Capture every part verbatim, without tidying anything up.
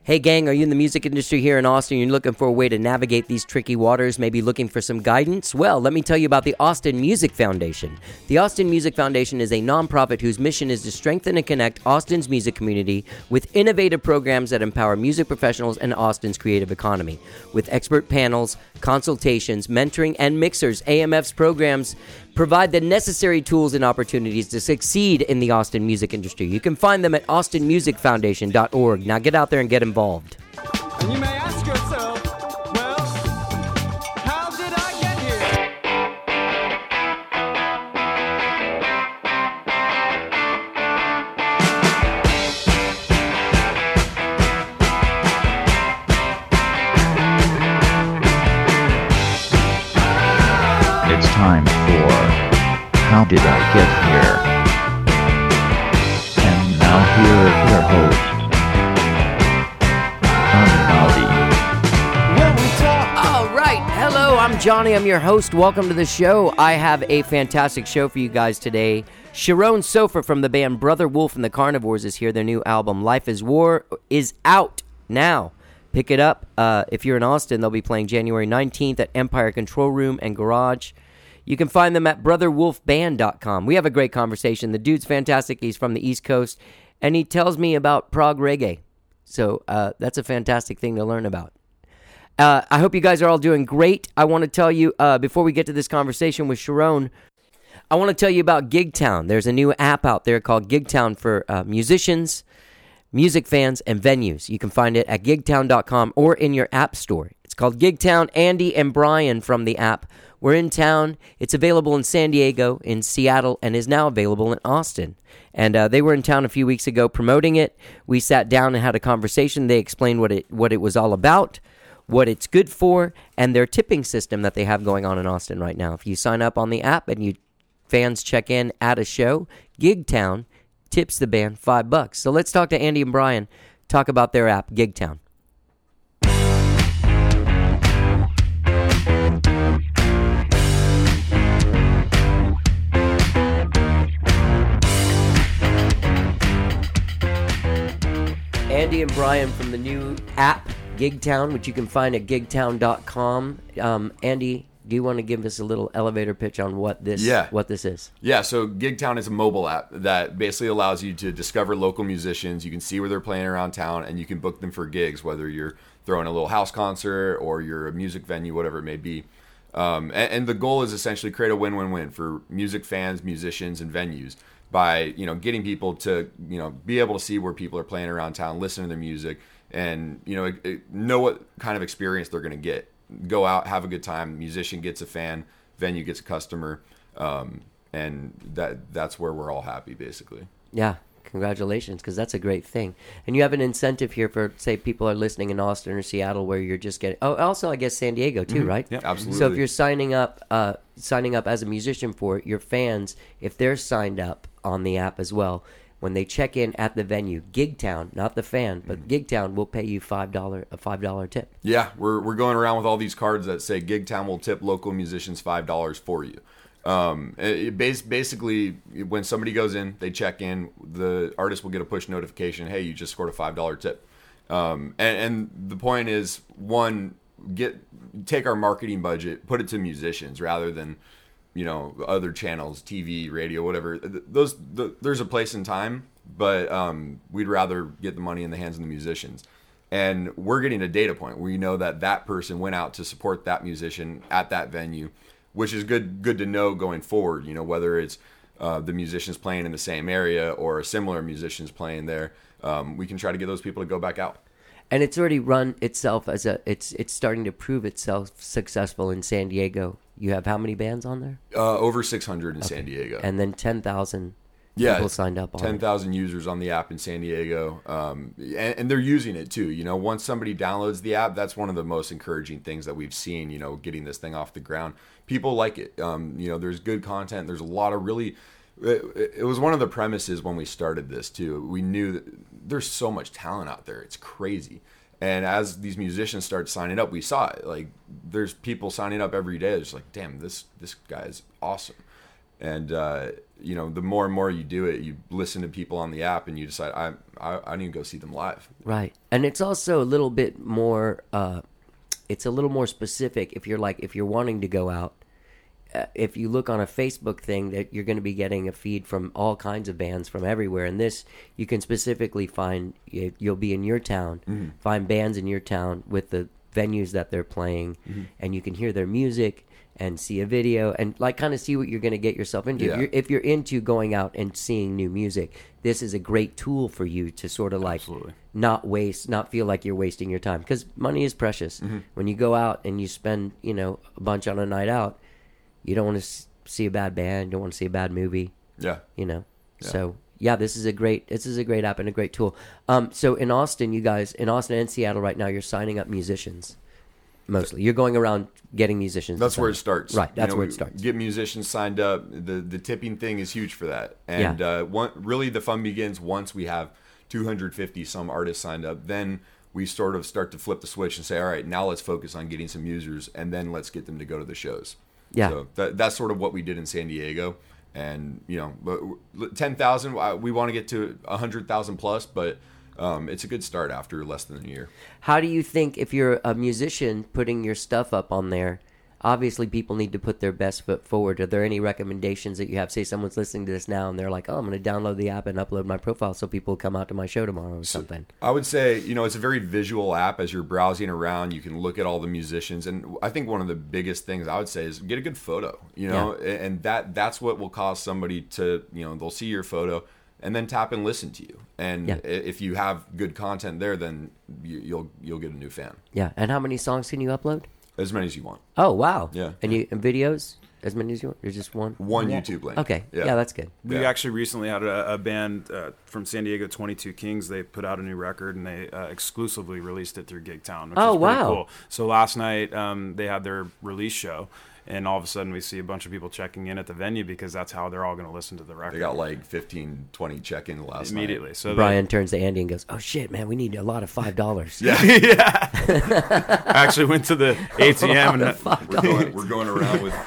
Hey gang, are you in the music industry here in Austin? You're looking for a way to navigate these tricky waters, maybe looking for some guidance? Well, let me tell you about the Austin Music Foundation. The Austin Music Foundation is a nonprofit whose mission is to strengthen and connect Austin's music community with innovative programs that empower music professionals and Austin's creative economy. With expert panels, consultations, mentoring, and mixers, A M F's programs provide the necessary tools and opportunities to succeed in the Austin music industry. You can find them at austin music foundation dot org. Now get out there and get involved. And you may ask yourself, well, how did I get here? It's time for How Did I Get Here? And now here is your host, Johnny Maldi. When we talk, All right. Hello, I'm Johnny. I'm your host. Welcome to the show. I have a fantastic show for you guys today. Sharon Sofer from the band Brother Wolf and the Carnivores is here. Their new album, Life is War, is out now. Pick it up. Uh, if you're in Austin, they'll be playing January nineteenth at Empire Control Room and Garage. You can find them at brother wolf band dot com. We have a great conversation. The dude's fantastic. He's from the East Coast, and he tells me about prog reggae. So uh, that's a fantastic thing to learn about. Uh, I hope you guys are all doing great. I want to tell you, uh, before we get to this conversation with Sharon, I want to tell you about GigTown. There's a new app out there called GigTown for uh, musicians, music fans, and venues. You can find it at gig town dot com or in your app store. It's called GigTown. Andy and Brian from the app were in town. It's available in San Diego, in Seattle, and is now available in Austin. And uh, they were in town a few weeks ago promoting it. We sat down and had a conversation. They explained what it what it was all about, what it's good for, and their tipping system that they have going on in Austin right now. If you sign up on the app and you fans check in at a show, GigTown tips the band five bucks. So let's talk to Andy and Brian, talk about their app, GigTown. Andy and Brian from the new app, GigTown, which you can find at gig town dot com. Um, Andy, do you want to give us a little elevator pitch on what this Yeah. what this is? Yeah, so GigTown is a mobile app that basically allows you to discover local musicians. You can see where they're playing around town, and you can book them for gigs, whether you're throwing a little house concert or you're a music venue, whatever it may be. Um, and, and the goal is essentially create a win-win-win for music fans, musicians, and venues by, you know, getting people to, you know, be able to see where people are playing around town, listen to their music, and, you know, it, it, know what kind of experience they're going to get. Go out, have a good time. Musician gets a fan, venue gets a customer, um, and that that's where we're all happy, basically. Yeah, congratulations, because that's a great thing. And you have an incentive here for, say, people are listening in Austin or Seattle where you're just getting, oh, also, I guess, San Diego, too, Mm-hmm. right? Yeah, absolutely. So if you're signing up, uh, signing up as a musician for it, your fans, if they're signed up on the app as well, when they check in at the venue, GigTown, not the fan, but GigTown will pay you five dollars a five dollars tip. Yeah, we're we're going around with all these cards that say GigTown will tip local musicians five dollars for you. Um, it, it bas- basically, when somebody goes in, they check in, the artist will get a push notification, hey, you just scored a five dollars tip. Um, and, and the point is, one, get take our marketing budget, put it to musicians rather than, you know, other channels, T V, radio, whatever. Those the, there's a place and time, but um, we'd rather get the money in the hands of the musicians. And we're getting a data point where you know that that person went out to support that musician at that venue, which is good good to know going forward. You know, whether it's uh, the musicians playing in the same area or similar musicians playing there, um, we can try to get those people to go back out. And it's already run itself as a, it's it's starting to prove itself successful in San Diego. You have how many bands on there? Uh, over six hundred in San Diego. And then ten thousand yeah, people signed up on ten it. thousand users on the app in San Diego. Um, and, and they're using it too. You know, once somebody downloads the app, that's one of the most encouraging things that we've seen, you know, getting this thing off the ground. People like it. Um, you know, there's good content. There's a lot of really, it, it was one of the premises when we started this too. We knew that there's so much talent out there. It's crazy. And as these musicians start signing up, we saw it. Like, there's people signing up every day. It's like, damn, this this guy is awesome. And uh, you know, the more and more you do it, you listen to people on the app, and you decide, I I, I need to go see them live. Right. And it's also a little bit more, uh, it's a little more specific if you're like, if you're wanting to go out. Uh, if you look on a Facebook thing, that you're going to be getting a feed from all kinds of bands from everywhere. And this, you can specifically find, you'll be in your town, mm-hmm. find bands in your town with the venues that they're playing, mm-hmm. and you can hear their music and see a video and like kind of see what you're going to get yourself into. Yeah. If, you're, if you're into going out and seeing new music, this is a great tool for you to sort of like Absolutely. not waste, not feel like you're wasting your time, because money is precious. Mm-hmm. When you go out and you spend, you know, a bunch on a night out, you don't want to see a bad band, you don't want to see a bad movie. Yeah. You know. Yeah. So yeah, this is a great this is a great app and a great tool. Um, so in Austin, you guys in Austin and Seattle right now, you're signing up musicians. Mostly, you're going around getting musicians. That's where it starts. Right. That's you know, where it starts. Get musicians signed up. The the tipping thing is huge for that. And Yeah. uh, one, really, the fun begins once we have two hundred fifty some artists signed up. Then we sort of start to flip the switch and say, all right, now let's focus on getting some users, and then let's get them to go to the shows. Yeah. So that, that's sort of what we did in San Diego. And, you know, but ten thousand, we want to get to one hundred thousand plus, but um, it's a good start after less than a year. How do you think, if you're a musician putting your stuff up on there, obviously people need to put their best foot forward. Are there any recommendations that you have? Say someone's listening to this now and they're like, oh, I'm going to download the app and upload my profile so people come out to my show tomorrow or something. I would say, you know, it's a very visual app. As you're browsing around, you can look at all the musicians. And I think one of the biggest things I would say is get a good photo, you know, Yeah. and that that's what will cause somebody to, you know, they'll see your photo and then tap and listen to you. And Yeah. if you have good content there, then you, you'll you'll get a new fan. Yeah. And how many songs can you upload? As many as you want. Oh, wow. Yeah. And you and videos? As many as you want? Or just one? One YouTube link. Okay. Yeah, that's good. We Yeah. actually recently had a, a band uh, from San Diego, twenty-two Kings. They put out a new record, and they uh, exclusively released it through Gigtown, which Oh, is pretty wow. cool. So last night, um, they had their release show, and all of a sudden we see a bunch of people checking in at the venue because that's how they're all going to listen to the record. They got like fifteen, twenty check-in last night. immediately. So Brian turns to Andy and goes, oh, shit, man, we need a lot of five dollars. Yeah. yeah, I actually went to the A T M and five We're dollars. going, we're going around with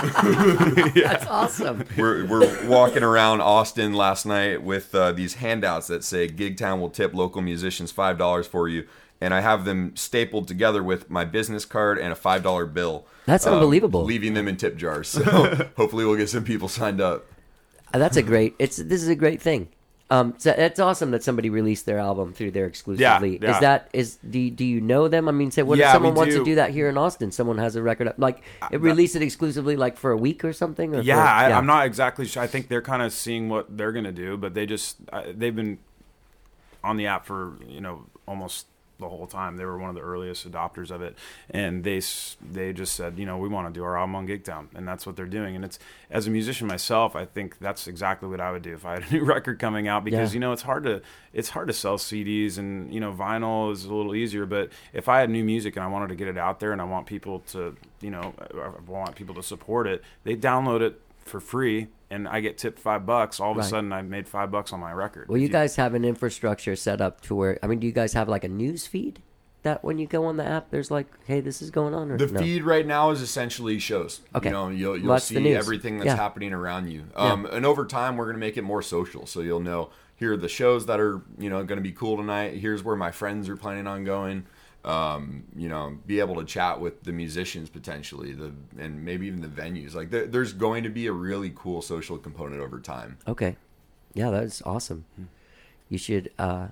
That's awesome. we're we're walking around Austin last night with uh, these handouts that say Gigtown will tip local musicians five dollars for you, and I have them stapled together with my business card and a five dollar bill. That's um, unbelievable. Leaving them in tip jars. So hopefully we'll get some people signed up. Uh, That's a great, it's this is a great thing. Um, so it's awesome that somebody released their album through their exclusively. Yeah, yeah. Is that is do do you know them? I mean, say what Yeah, if someone we wants to do. do that here in Austin? Someone has a record up, like it that- release it exclusively, like for a week or something. Or Yeah, for, I, I'm not exactly sure. I think they're kind of seeing what they're going to do, but they just uh, they've been on the app for you know almost the whole time. They were one of the earliest adopters of it, and they s- they just said, you know, we want to do our album on Gigtown, and that's what they're doing. And it's as a musician myself, I think that's exactly what I would do if I had a new record coming out, because Yeah. you know it's hard to it's hard to sell C Ds, and you know vinyl is a little easier. But if I had new music and I wanted to get it out there, and I want people to you know I want people to support it, they download it for free, and I get tipped five bucks. All of Right. a sudden, I made five bucks on my record. Well, If you guys have an infrastructure set up to where, I mean, do you guys have like a news feed that when you go on the app, there's like, hey, this is going on? Or The no? feed right now is essentially shows. Okay. You know, you'll, you'll Well, that's the see news. everything that's Yeah. happening around you. Um, And over time, we're going to make it more social. So you'll know, here are the shows that are, you know, going to be cool tonight. Here's where my friends are planning on going. Um, you know, be able to chat with the musicians potentially, the and maybe even the venues. Like there, there's going to be a really cool social component over time. Okay. Yeah, that's awesome. You should, uh,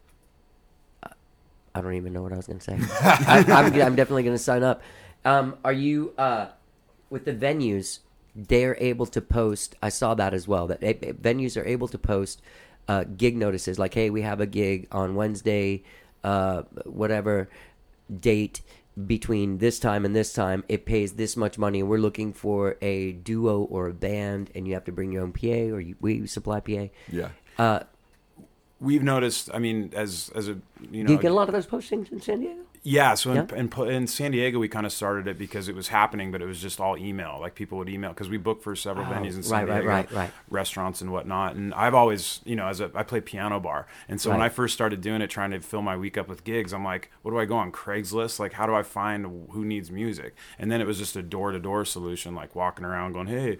I don't even know what I was going to say. I, I'm, I'm definitely going to sign up. Um, are you, uh, with the venues, they're able to post, I saw that as well, that eh, eh, venues are able to post uh, gig notices like, hey, we have a gig on Wednesday, uh, whatever date between this time and this time. It pays this much money, and we're looking for a duo or a band, and you have to bring your own P A, or you, we supply P A. Yeah. Uh, We've noticed. I mean, as as a you know, do you get a lot of those postings in San Diego? yeah. So in, Yeah? in po- in San Diego, we kind of started it because it was happening, but it was just all email. Like people would email because we booked for several Oh, venues in San right, right, Diego, right, right. restaurants and whatnot. And I've always, you know, as a I play piano bar, and so when Right. I first started doing it, trying to fill my week up with gigs, I'm like, what do I go on Craigslist? Like, how do I find who needs music? And then it was just a door to door solution, like walking around going, hey.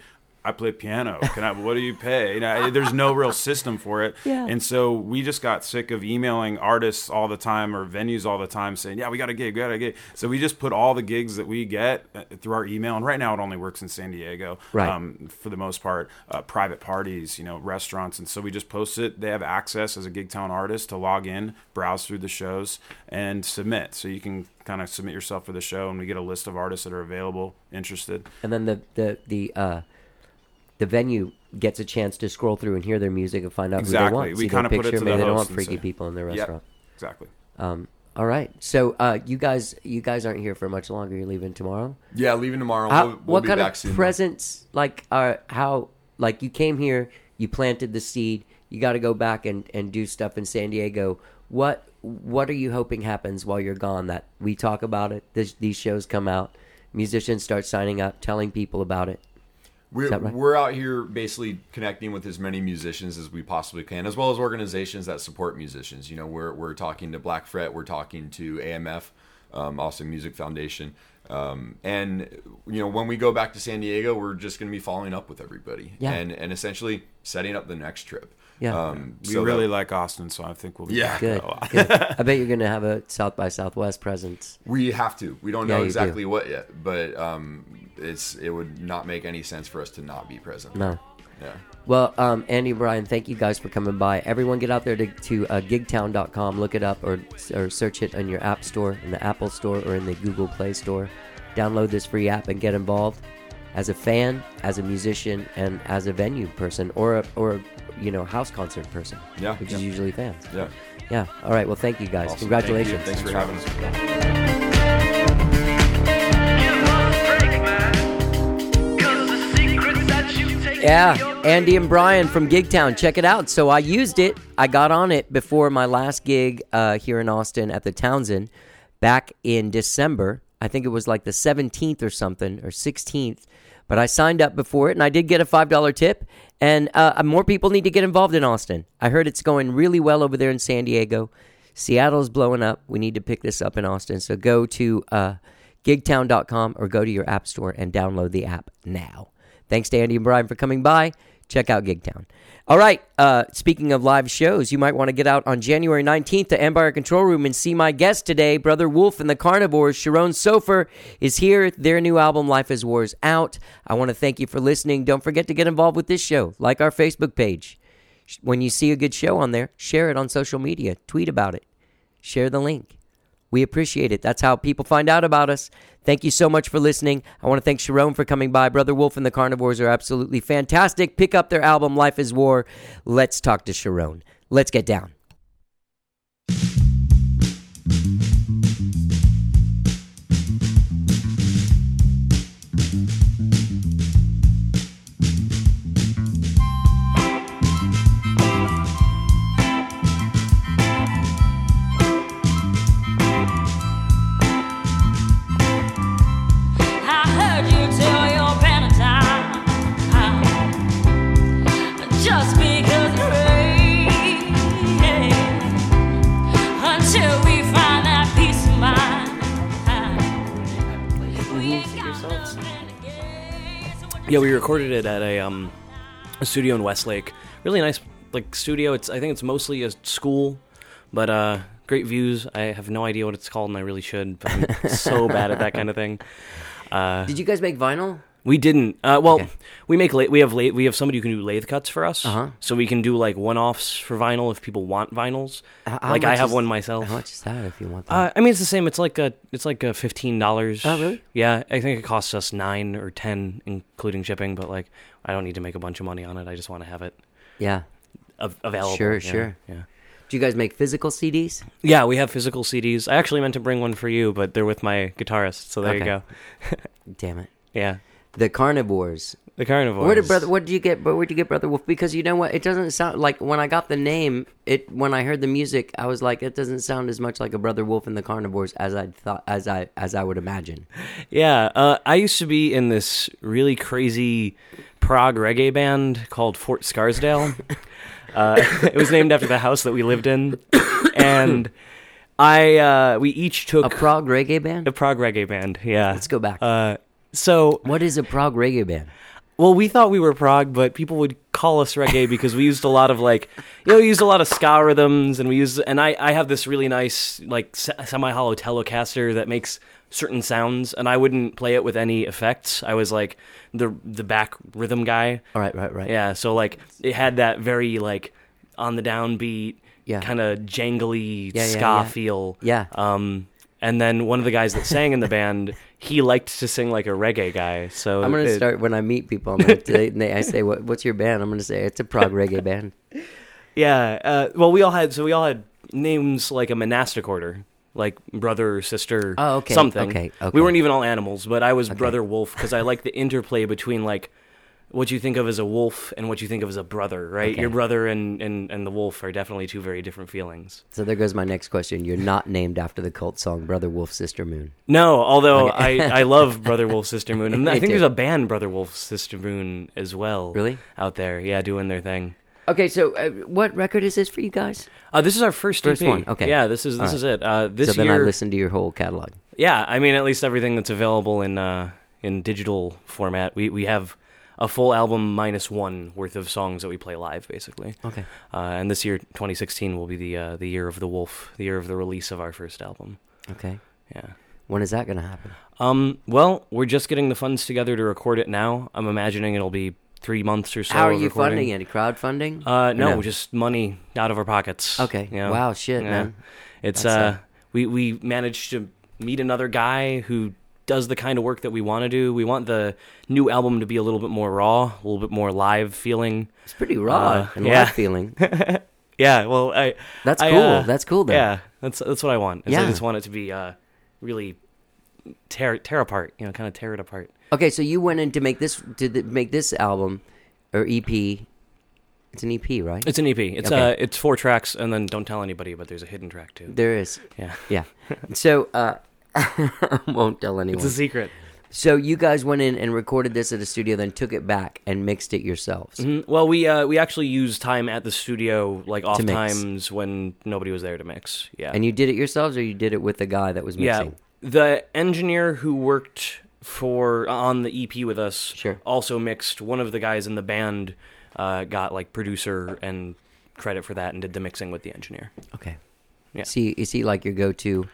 I play piano. Can I? What do you pay? You know, there's no real system for it. Yeah. And so we just got sick of emailing artists all the time or venues all the time saying, yeah, we got a gig, we got a gig. So we just put all the gigs that we get uh, through our email. And right now it only works in San Diego, Right. um, for the most part, uh, private parties, you know, restaurants. And so we just post it. They have access as a Gigtown artist to log in, browse through the shows, and submit. So you can kind of submit yourself for the show, and we get a list of artists that are available, interested. And then the the the uh, the venue gets a chance to scroll through and hear their music and find out who they Exactly. want. We See their kinda put it picture. to Maybe the they don't host want and freaky say- people in their Yep, restaurant. exactly. Um, all right. So uh, you guys you guys aren't here for much longer. You're leaving tomorrow. Yeah, leaving tomorrow. How, we'll, we'll what be kind back of soon. presents, like, are how, like, you came here, you planted the seed, you got to go back and, and do stuff in San Diego. What what are you hoping happens while you're gone? That we talk about it, this, these shows come out, musicians start signing up, telling people about it. We're, that right? we're out here basically connecting with as many musicians as we possibly can, as well as organizations that support musicians. You know, we're we're talking to Black Fret, we're talking to A M F, um, Austin Music Foundation, um, and you know, when we go back to San Diego, we're just going to be following up with everybody, Yeah. and and essentially setting up the next trip. Yeah. um, We so really that like Austin, so I think we'll be Yeah. back Good. a lot. good. I bet you're going to have a South by Southwest presence. we have to. We don't Yeah, know you exactly what yet, but um, it's it would not make any sense for us to not be present. No. Yeah. Well, um, Andy and Brian, thank you guys for coming by. Everyone get out there to, to uh, gigtown dot com, look it up, or or search it in your app store, in the Apple store, or in the Google Play store. Download this free app and get involved as a fan, as a musician, and as a venue person, or a, or a, you know, house concert person, Yeah, which yeah. is usually fans. Yeah. Yeah. All right. Well, thank you guys. Awesome. Congratulations. Thank you. Thanks for having us. Yeah, Andy and Brian from Gigtown. Check it out. So I used it. I got on it before my last gig uh, here in Austin at the Townsend back in December. I think it was like the seventeenth or something, or sixteenth. But I signed up before it, and I did get a five dollar tip. And uh, more people need to get involved in Austin. I heard it's going really well over there in San Diego. Seattle's blowing up. We need to pick this up in Austin. So go to uh, gigtown dot com or go to your app store and download the app now. Thanks to Andy and Brian for coming by. Check out Gigtown. All right, uh, speaking of live shows, you might want to get out on January nineteenth to Empire Control Room and see my guest today, Brother Wolf and the Carnivores. Sharon Sofer is here. Their new album, Life is War, is out. I want to thank you for listening. Don't forget to get involved with this show. Like our Facebook page. When you see a good show on there, share it on social media. Tweet about it. Share the link. We appreciate it. That's how people find out about us. Thank you so much for listening. I want to thank Sharon for coming by. Brother Wolf and the Carnivores are absolutely fantastic. Pick up their album, Life is War. Let's talk to Sharon. Let's get down. I heard you tell your Valentine just because you're free, until we find that peace of mind. We ain't got nothing to gain, so what Yeah, we recorded it at a um a studio in Westlake. Really nice like studio. It's I think it's mostly a school, but uh great views. I have no idea what it's called, and I really should, but I'm so bad at that kind of thing. Uh, Did you guys make vinyl? we didn't. Uh, well, Okay. we make la- we have la- we have somebody who can do lathe cuts for us, Uh-huh. so we can do like one-offs for vinyl if people want vinyls. H- how like I much have is- one myself. How much is that if you want that? Uh, I mean, it's the same. It's like a, it's like a fifteen dollars. Oh, really? Yeah, I think it costs us nine or ten, including shipping. But like, I don't need to make a bunch of money on it. I just want to have it yeah. av- available. Sure, Yeah, sure. Yeah, Do you guys make physical C Ds? yeah. We have physical C Ds. I actually meant to bring one for you, but they're with my guitarist. So there Okay. you go. Damn it. Yeah, The Carnivores. the Carnivores. Where did brother? What did you get? Where did you get Brother Wolf? Because you know what? It doesn't sound like when I got the name. It when I heard the music, I was like, it doesn't sound as much like a Brother Wolf and the Carnivores as I thought, as I as I would imagine. Yeah, uh, I used to be in this really crazy prog reggae band called Fort Scarsdale. uh, it was named after the house that we lived in, and I uh, we each took A prog reggae band. a prog reggae band. Yeah, Let's go back. Uh, so What is a prog reggae band? Well, we thought we were prog, but people would call us reggae because we used a lot of like, you know, we used a lot of ska rhythms, and we used, and I, I have this really nice like se- semi-hollow Telecaster that makes certain sounds, and I wouldn't play it with any effects. I was like the the back rhythm guy. All right, right, right. Yeah, so like it had that very like on the downbeat, Yeah. kind of jangly Yeah, yeah, ska yeah. feel. Yeah. Um, and then one of the guys that sang in the band, he liked to sing like a reggae guy. So I'm gonna it- start when I meet people. I'm like, they, they, I say, "What? What's your band?" I'm gonna say, "It's a prog reggae band." Yeah. Uh, well, we all had so we all had names like a monastic order, like brother, sister, Oh, okay, something. okay, okay. We weren't even all animals, but I was brother wolf because I like the interplay between like what you think of as a wolf and what you think of as a brother, right? Okay. Your brother and, and, and the wolf are definitely two very different feelings. So there goes my next question. You're not named after the cult song "Brother Wolf, Sister Moon." No, although Okay. I, I love Brother Wolf, Sister Moon. And I Me think too. there's a band, Brother Wolf, Sister Moon, as well. Really? Out there. Yeah, doing their thing. Okay, so uh, what record is this for you guys? Uh, this is our first, First E P. one, okay. Yeah, this is this All is it. Uh, this so then year, I listened to your whole catalog. yeah, I mean, at least everything that's available in uh, in digital format. We we have a full album minus one worth of songs that we play live, basically. Okay. Uh, and this year, twenty sixteen, will be the uh, the year of the wolf, the year of the release of our first album. Okay. Yeah. When is that gonna happen? Um. Well, we're just getting the funds together to record it now. I'm imagining it'll be three months or so. How are of you recording. funding it? Crowdfunding? Uh, no, No. just money out of our pockets. Okay. you know? Wow, shit, Yeah. man. It's That's, uh, uh, we we managed to meet another guy who does the kind of work that we want to do. We want the new album to be a little bit more raw, a little bit more live feeling. It's pretty raw Uh, and yeah. live feeling. Yeah, well, I That's I, cool. uh, That's cool, though. Yeah, that's that's what I want. is I Yeah. just want it to be uh, really tear tear apart. You know, kind of tear it apart. Okay, so you went in to make this to th- make this album or E P. It's an E P, right? It's an E P. It's Okay. uh, it's four tracks, and then don't tell anybody, but there's a hidden track too. There is. Yeah, Yeah. So, uh, won't tell anyone. it's a secret. So you guys went in and recorded this at a studio, then took it back and mixed it yourselves. Mhm. Well, we uh, we actually used time at the studio, like off To mix. times when nobody was there to mix. Yeah, And you did it yourselves, or you did it with the guy that was yeah. mixing? The engineer who worked for on the E P with us Sure. also mixed. One of the guys in the band uh, got like producer and credit for that, and did the mixing with the engineer. Okay. Yeah. Is he, is he like your go-to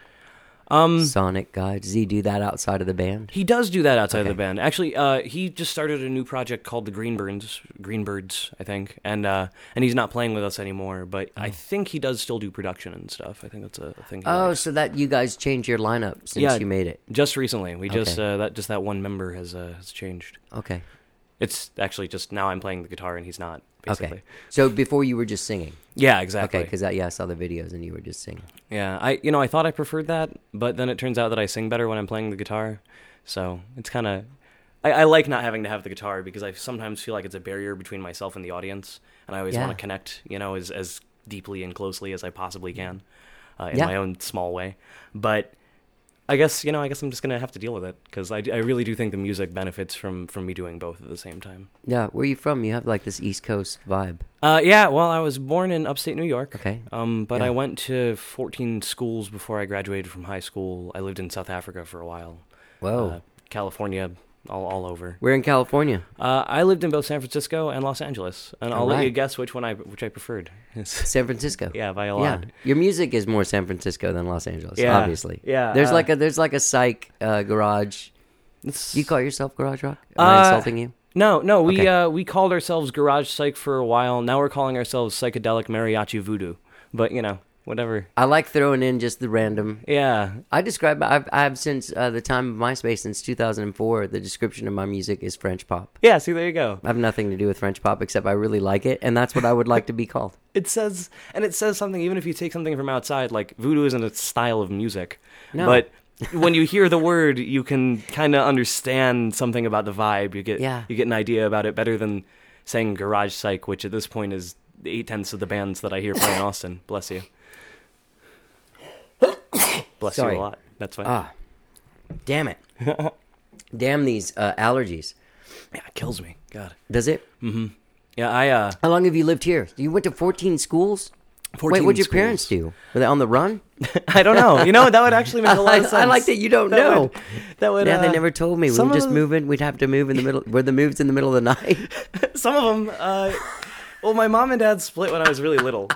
Um, sonic guy? Does he do that outside of the band? He does do that outside Okay. of the band. Actually, uh, he just started a new project called the Greenbirds, Greenbirds, I think, and uh, and he's not playing with us anymore. But I think he does still do production and stuff. I think that's a, a thing. He Oh, likes. so that you guys changed your lineup since Yeah. you made it. Just recently, we just Okay. uh, that just that one member has uh, has changed. Okay. It's actually just now I'm playing the guitar and he's not. Basically. Okay. So before you were just singing. Yeah, exactly. Okay, because yeah, I saw the videos and you were just singing. Yeah, I you know I thought I preferred that, but then it turns out that I sing better when I'm playing the guitar. So it's kind of I, I like not having to have the guitar because I sometimes feel like it's a barrier between myself and the audience, and I always Yeah. want to connect, you know, as as deeply and closely as I possibly can, uh, in Yeah. my own small way. But I guess you know I guess I'm just gonna have to deal with it because I, I really do think the music benefits from from me doing both at the same time. Yeah, where are you from? You have like this East Coast vibe. Uh, yeah, well, I was born in upstate New York. Okay. Um, but Yeah. I went to fourteen schools before I graduated from high school. I lived in South Africa for a while. Whoa. Uh, California, all, all over. We're in California. Uh, I lived in both San Francisco and Los Angeles, and I'll let you Alright. guess which one I which I preferred. San Francisco. yeah, by a Yeah. lot. Your music is more San Francisco than Los Angeles, Yeah. obviously. Yeah, There's uh, like a there's like a psych uh, garage. It's- Do you call yourself garage rock? Am I Uh, insulting you? No, no, we Okay. uh, we called ourselves Garage Psych for a while. Now we're calling ourselves Psychedelic Mariachi Voodoo. But you know, whatever. I like throwing in just the random. Yeah, I describe I've I've since uh, the time of MySpace since two thousand four. The description of my music is French pop. yeah. See, there you go. I have nothing to do with French pop except I really like it, and that's what I would like to be called. It says, and it says something, even if you take something from outside, like voodoo isn't a style of music. No. But when you hear the word, you can kind of understand something about the vibe. You get, Yeah. you get an idea about it better than saying Garage Psych, which at this point is eight tenths of the bands that I hear play in Austin. Bless you. Bless Sorry. you a lot. That's fine. Ah, damn it! Damn these uh, allergies. yeah, it kills me. God. Does it? Yeah, I, uh, How long have you lived here? You went to fourteen schools. fourteen Wait, what'd your schools. parents do? Were they on the run? I don't know. You know, that would actually make a lot of sense. I like that you don't That know. would- that would. Yeah, they uh, never told me. We some were of just them- moving. We'd have to move in the middle. Were the moves in the middle of the night? Some of them. Uh, well, my mom and dad split when I was really little.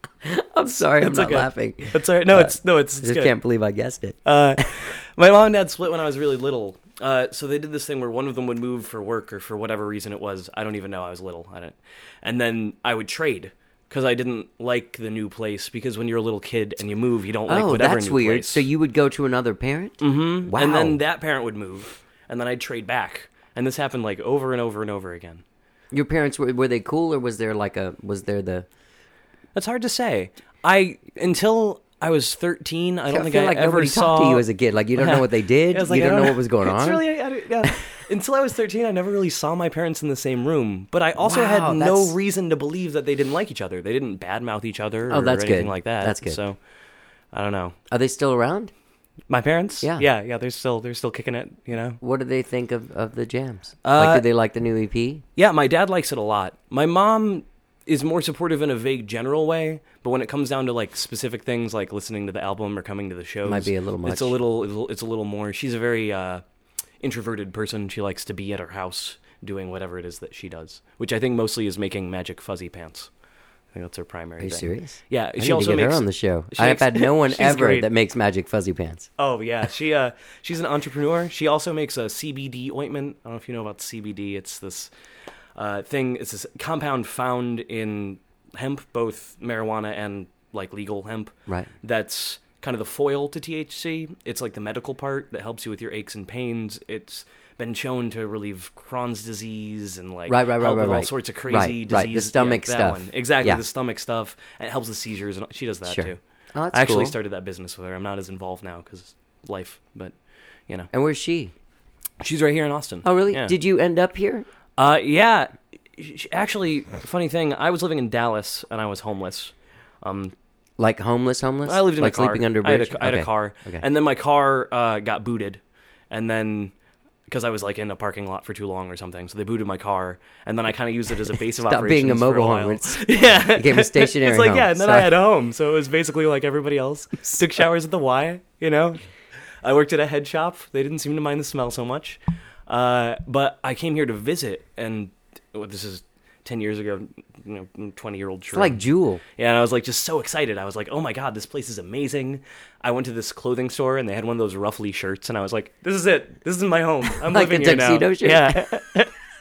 I'm sorry, I'm It's not okay. laughing. That's all right. No, Uh, it's no, it's, I it's just good. can't believe I guessed it. Uh, my mom and dad split when I was really little. Uh, so they did this thing where one of them would move for work or for whatever reason it was. I don't even know. I was little. I don't. And then I would trade because I didn't like the new place. Because when you're a little kid and you move, you don't like Oh, whatever that's new weird. place. So you would go to another parent? Mm-hmm. Wow. And then that parent would move, and then I'd trade back. And this happened like over and over and over again. Your parents were were they cool, or was there like a was there the? That's hard to say. I until I was thirteen. I don't I think feel I like ever nobody saw talked to you as a kid. Like you don't know what they did. Yeah, I was like, you I don't know what was going it's on. Really, I, don't- yeah. Until I was thirteen, I never really saw my parents in the same room. But I also Wow, had no that's- reason to believe that they didn't like each other. They didn't badmouth each other Oh, or that's anything good. like that. That's good. So I don't know. Are they still around? My parents? Yeah. Yeah, yeah, they're still they're still kicking it, you know. What do they think of, of the jams? Uh, like, do they like the new E P? Yeah, my dad likes it a lot. My mom is more supportive in a vague general way, but when it comes down to like specific things like listening to the album or coming to the shows, Might be a little It's a much. little it's a little more. She's a very uh, introverted person. She likes to be at her house doing whatever it is that she does, which I think mostly is making magic fuzzy pants. I think that's her primary Are you thing. serious? Yeah, I she need also to get makes her on the show. she I have makes- had no one she's ever great. that makes magic fuzzy pants. Oh yeah, she uh she's an entrepreneur. She also makes a C B D ointment. I don't know if you know about C B D. It's this uh thing. It's this compound found in hemp, both marijuana and like legal hemp. Right. That's kind of the foil to T H C. It's like the medical part that helps you with your aches and pains. It's been shown to relieve Crohn's disease and like Right, right, right, help right, with all right. sorts of crazy Right, disease. right, the stomach yeah, that stuff. one. Exactly, Yeah. the stomach stuff. And it helps with seizures, and she does that Sure. too. Oh, that's I actually cool. started that business with her. I'm not as involved now because life, but you know. And where's she? She's right here in Austin. Oh, really? Yeah. Did you end up here? Uh, yeah. Sh- Actually, funny thing, I was living in Dallas and I was homeless. Um, Like homeless, homeless? I lived in like a car. sleeping under a I had bridge. a, I had Okay. a car, Okay. and then my car uh, got booted, and then because I was like in a parking lot for too long or something, so they booted my car, and then I kind of used it as a base of Stop operations. being a mobile for a home. while. It's- yeah, became a stationary It's like home. yeah, and then Sorry. I had a home, so it was basically like everybody else. Took showers at the Y, you know. I worked at a head shop. They didn't seem to mind the smell so much, uh, but I came here to visit, and well, this is ten years ago, you know, twenty year old. It's like Jewel. Yeah, and I was like just so excited. I was like, "Oh my god, this place is amazing!" I went to this clothing store and they had one of those ruffly shirts, and I was like, "This is it. This is my home. I'm Like living the here now." tuxedo shirt? Yeah,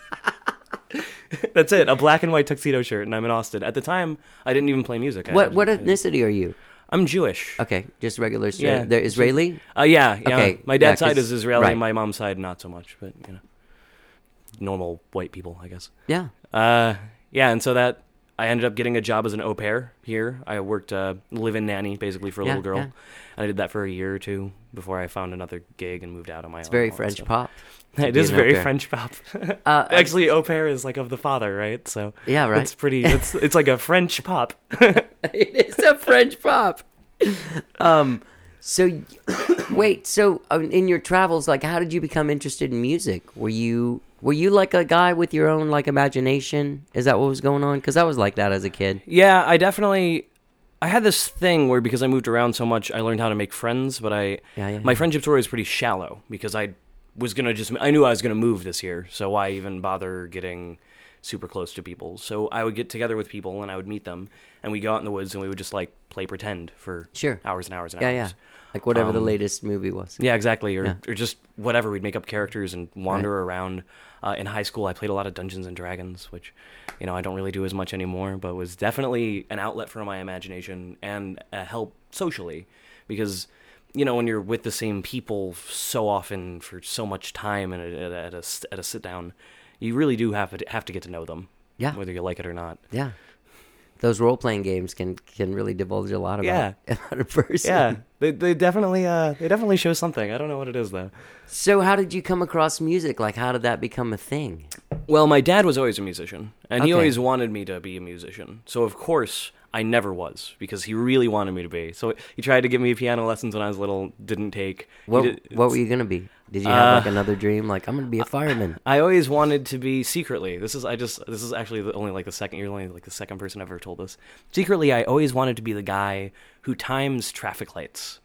that's it. A black and white tuxedo shirt, and I'm in Austin. At the time, I didn't even play music. I What had- what ethnicity are you? I'm Jewish. Okay, just regular straight. Yeah. They're Israeli? Uh, yeah, yeah. Okay, My dad's yeah, side 'cause- is Israeli. right. My mom's side, not so much, but you know, normal white people, I guess. Yeah. Uh, yeah, and so that I ended up getting a job as an au pair here. I worked uh, live-in nanny basically for a Yeah, little girl, yeah. and I did that for a year or two before I found another gig and moved out on my It's own. very all that French stuff. pop. It be is an au very pair. French pop. Uh, Actually, au pair is like of the father, right? So Yeah, right. It's pretty. It's it's like a French pop. It is a French pop. Um, so wait, so um, in your travels, like, how did you become interested in music? Were you were you like a guy with your own like imagination? Is that what was going on? Because I was like that as a kid. Yeah, I definitely. I had this thing where because I moved around so much, I learned how to make friends. But I, Yeah, yeah, my yeah. friendships were always pretty shallow because I was gonna just. I knew I was gonna move this year, so why even bother getting super close to people? So I would get together with people and I would meet them, and we'd go out in the woods and we would just like play pretend for Sure. hours and hours and Yeah, hours. yeah. Like whatever the Um, latest movie was. Yeah, exactly. Or Yeah. or just whatever. We'd make up characters and wander around. Uh, in high school, I played a lot of Dungeons and Dragons, which, you know, I don't really do as much anymore, but was definitely an outlet for my imagination and a help socially, because, you know, when you're with the same people so often for so much time and at a, at a, s- at a sit down, you really do have to have to get to know them, Yeah. whether you like it or not. Yeah. Those role playing games can can really divulge a lot about, Yeah. about a person. Yeah, they they definitely uh they definitely show something. I don't know what it is though. So how did you come across music? Like, how did that become a thing? Well, my dad was always a musician, and he Okay. always wanted me to be a musician. So, of course, I never was because he really wanted me to be. So he tried to give me piano lessons when I was little, didn't take. He What did- What were you gonna be? Did you have like Uh, another dream? Like I'm gonna be a fireman. I always wanted to be secretly. This is I just this is actually the, only like the second you're only like the second person I've ever told this. Secretly, I always wanted to be the guy who times traffic lights.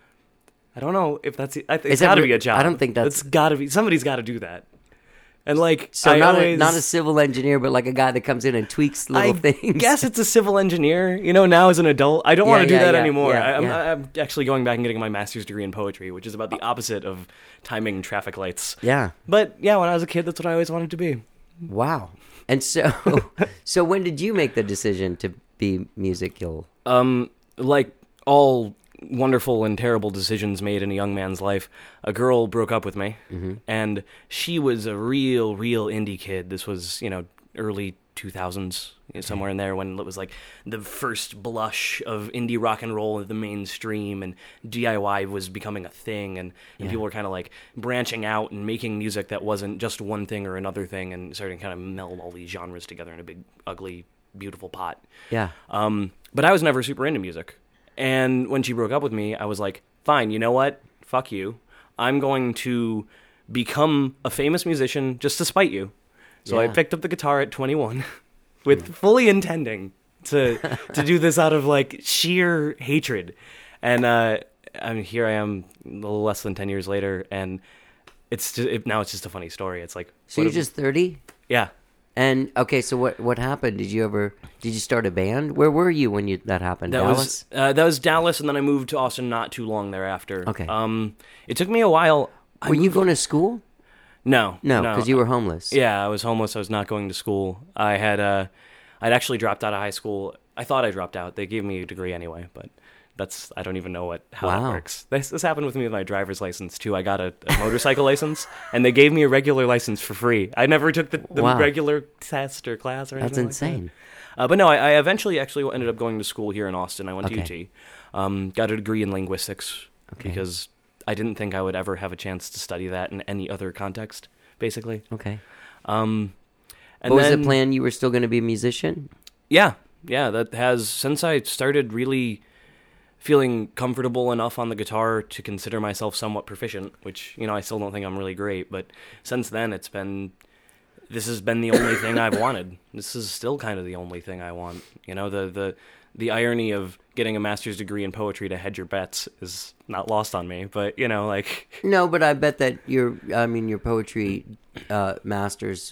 I don't know if that's I think Is it's that got to re- be a job. I don't think that's- it's got to be somebody's got to do that. And like So I not always, a not a civil engineer, but like a guy that comes in and tweaks little I things. guess it's a civil engineer. You know, now as an adult, I don't Yeah, want to do yeah, that yeah, anymore. yeah, I, I'm, yeah. I'm actually going back and getting my master's degree in poetry, which is about the opposite of timing traffic lights. Yeah. But yeah, when I was a kid, that's what I always wanted to be. Wow. And so, so when did you make the decision to be musical? Um, like all wonderful and terrible decisions made in a young man's life, a girl broke up with me, and she was a real, real indie kid. This was, you know, early two thousands, you know, somewhere in there when it was like the first blush of indie rock and roll in the mainstream, and D I Y was becoming a thing, and, and people were kind of like branching out and making music that wasn't just one thing or another thing, and starting to kind of meld all these genres together in a big, ugly, beautiful pot. Yeah. Um, but I was never super into music. And when she broke up with me, I was like, fine, you know what? Fuck you. I'm going to become a famous musician just to spite you. So I Yeah. picked up the guitar at twenty-one with fully intending to to do this out of like sheer hatred. And uh, I mean, here I am a little less than ten years later, and it's just, it, now it's just a funny story. It's like, So what you're a- just thirty? yeah. And okay, so what what happened? Did you ever did you start a band? Where were you when you that happened? That Dallas? was uh, that was Dallas, and then I moved to Austin not too long thereafter. Okay. Um, it took me a while. I Were you moved- going to school? No, No, because you were homeless. Yeah, I was homeless. I was not going to school. I had uh, I'd actually dropped out of high school. I thought I dropped out. They gave me a degree anyway, but that's I don't even know what how Wow. that works. This this happened with me with my driver's license too. I got a, a motorcycle license, and they gave me a regular license for free. I never took the, the Wow. regular test or class or That's anything. like that. insane. Uh, but no, I, I eventually actually ended up going to school here in Austin. I went Okay. to U T, um, got a degree in linguistics Okay. because I didn't think I would ever have a chance to study that in any other context, basically. Okay. Um, and What was then, the plan? You were still going to be a musician? Yeah, yeah. That has since I started really feeling comfortable enough on the guitar to consider myself somewhat proficient, which you know I still don't think I'm really great, but since then it's been. This has been the only thing I've wanted. This is still kind of the only thing I want. You know, the the the irony of getting a master's degree in poetry to hedge your bets is not lost on me. But you know, like No, but I bet that your I mean your poetry uh, masters,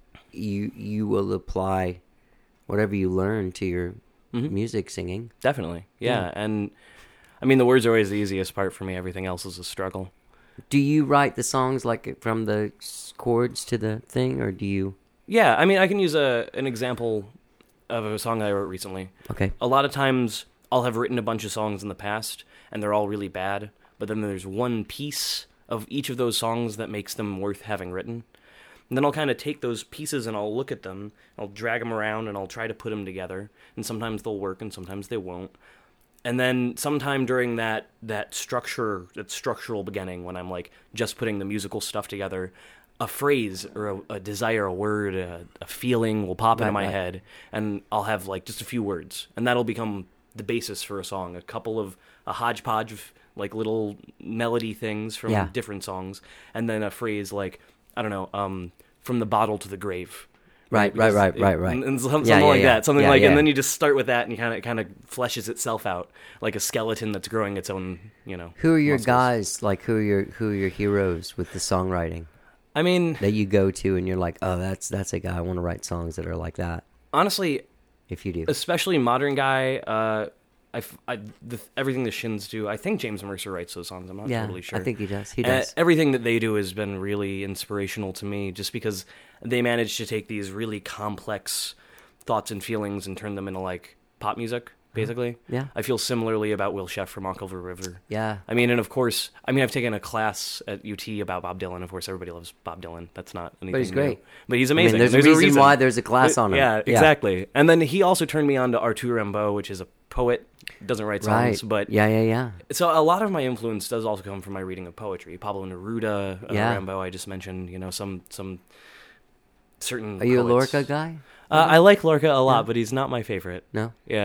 you you will apply whatever you learn to your music singing. definitely, yeah. And I mean, the words are always the easiest part for me. Everything else is a struggle. Do you write the songs like from the s- chords to the thing, or do you? Yeah, I mean, I can use a an example of a song that I wrote recently. Okay. A lot of times, I'll have written a bunch of songs in the past, and they're all really bad. But then there's one piece of each of those songs that makes them worth having written. And then I'll kind of take those pieces and I'll look at them, I'll drag them around, and I'll try to put them together. And sometimes they'll work, and sometimes they won't. And then sometime during that that structure, that structural beginning, when I'm like just putting the musical stuff together, a phrase or a, a desire, a word, a, a feeling will pop into Right, my right. head, and I'll have like just a few words, and that'll become the basis for a song. A couple of a hodgepodge of like little melody things from Yeah. different songs, and then a phrase like I don't know, um, from the bottle to the grave. Right, right, Because right, it- right, right. And, and some- Yeah, something yeah, like yeah. that. Something Yeah, like, yeah. and then you just start with that, and you kind of kind of fleshes itself out like a skeleton that's growing its own, you know. Who are your muscles. guys? Like who are your who are your heroes with the songwriting I mean, that you go to, and you're like, oh, that's that's a guy I want to write songs that are like that. honestly, If you do, especially modern guy, uh, I, f- I- the, everything the Shins do. I think James Mercer writes those songs. I'm not yeah, totally sure. I think he does. He Uh, does. everything that they do has been really inspirational to me, just because they manage to take these really complex thoughts and feelings and turn them into like pop music, basically. Yeah. I feel similarly about Will Sheff from October River. Yeah. I mean, and of course, I mean, I've taken a class at U T about Bob Dylan. Of course, everybody loves Bob Dylan. That's not anything he's new. great. But he's I mean, amazing. there's, and a reason, why there's a class on him. Yeah, exactly. And then he also turned me on to Artur Rimbaud, which is a poet, doesn't write Right. songs, but yeah, yeah, yeah. so a lot of my influence does also come from my reading of poetry. Pablo Neruda, uh, Yeah. Rimbaud, I just mentioned, you know, some some certain Are you poets. a Lorca guy? Uh, I like Lorca a lot, but he's not my favorite. No. Yeah.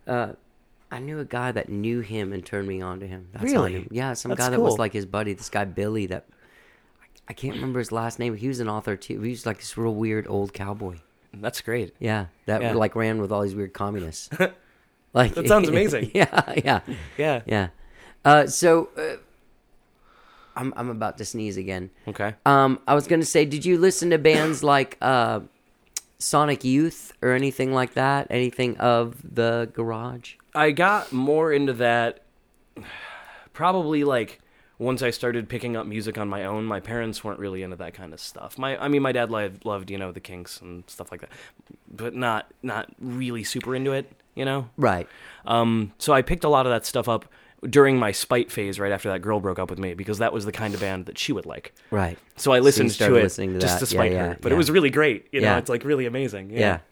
Uh, I knew a guy that knew him and turned me on to him. That's how I Really? knew him. Yeah, some That's guy that was cool. like his buddy. This guy Billy. That I can't remember his last name. He was an author too. He was like this real weird old cowboy. That's great. Yeah, that Yeah. like ran with all these weird communists. Like That sounds amazing. Yeah, yeah, Yeah. yeah. Uh, so uh, I'm I'm about to sneeze again. Okay. Um, I was gonna say, did you listen to bands like uh, Sonic Youth or anything like that? Anything of the garage? I got more into that probably like once I started picking up music on my own. My parents weren't really into that kind of stuff. My, I mean, my dad loved, loved you know, the Kinks and stuff like that, but not not really super into it, you know. Right. Um, so I picked a lot of that stuff up during my Spite phase, right after that girl broke up with me, because that was the kind of band that she would like. Right. So I listened to started it listening to just that. to spite Yeah, yeah, her, but yeah. it was really great. You know, Yeah. it's like really amazing. Yeah. Yeah.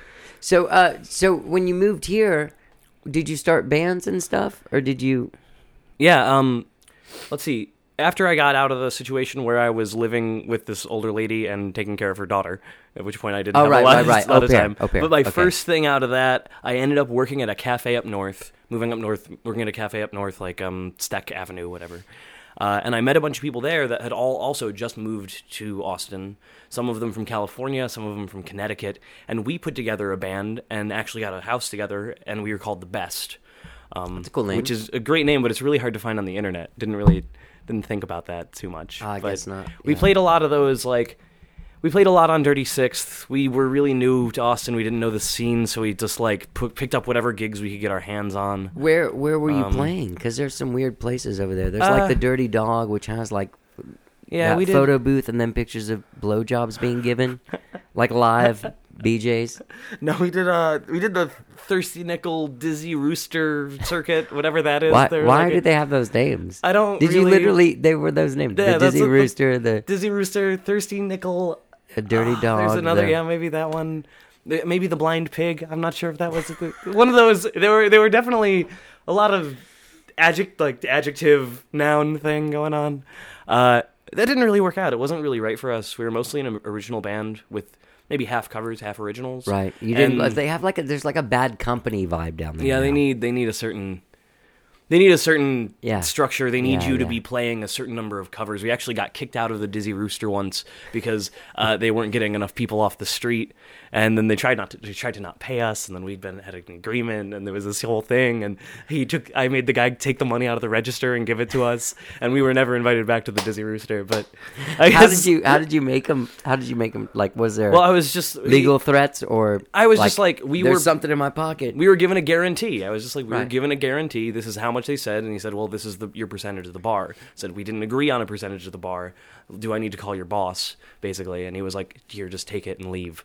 So, uh, so when you moved here, did you start bands and stuff, or did you? Yeah, um, let's see. After I got out of the situation where I was living with this older lady and taking care of her daughter, at which point I didn't Oh, have right, a lot, right, right. a lot Au of pair, time. au pair. But my Okay. first thing out of that, I ended up working at a cafe up north, moving up north, working at a cafe up north, like um, Steck Avenue, whatever. Uh, and I met a bunch of people there that had all also just moved to Austin. Some of them from California, some of them from Connecticut. And we put together a band and actually got a house together, and we were called The Best. Um, That's a cool name. Which is a great name, but it's really hard to find on the internet. Didn't really didn't think about that too much. Ah, I But guess not, We yeah. played a lot of those, like, we played a lot on Dirty Sixth. We were really new to Austin. We didn't know the scene, so we just, like, put, picked up whatever gigs we could get our hands on. Where Where were you Um, playing? Because there's some weird places over there. There's Uh, like the Dirty Dog, which has like Yeah, that we did. photo booth and then pictures of blowjobs being given, like live B Js. No, we did. Uh, we did the Thirsty Nickel Dizzy Rooster circuit, whatever that is. Why, They were why like did a- they have those names? I don't. Did you really- literally? They were those names. Yeah, the that's Dizzy what the- Rooster, the, Dizzy Rooster, Thirsty Nickel. the Dirty Ah, Dog. There's another. the- Yeah, maybe that one. The- Maybe the Blind Pig. I'm not sure if that was the, one of those. There were there were definitely a lot of adject like adjective noun thing going on. Uh, that didn't really work out. It wasn't really right for us. We were mostly an original band with maybe half covers, half originals. Right. You didn't. And- They have like a. There's like a Bad Company vibe down there. Yeah, they now. need they need a certain they need a certain Yeah. structure. They need Yeah, you to yeah. be playing a certain number of covers. We actually got kicked out of the Dizzy Rooster once because uh, they weren't getting enough people off the street, and then they tried not to they tried to not pay us, and then we'd been had an agreement, and there was this whole thing, and he took I made the guy take the money out of the register and give it to us, and we were never invited back to the Dizzy Rooster. But I How guess, did you? How did you make them? How did you make them? Like, was there Well, I was just legal threats or? I was just like, we there's were- something in my pocket. We were given a guarantee. I was just like, we were Right. given a guarantee. This is how much they said, and he said, "Well, this is the your percentage of the bar." I said, "We didn't agree on a percentage of the bar. Do I need to call your boss?" Basically, and he was like, "Here, just take it and leave."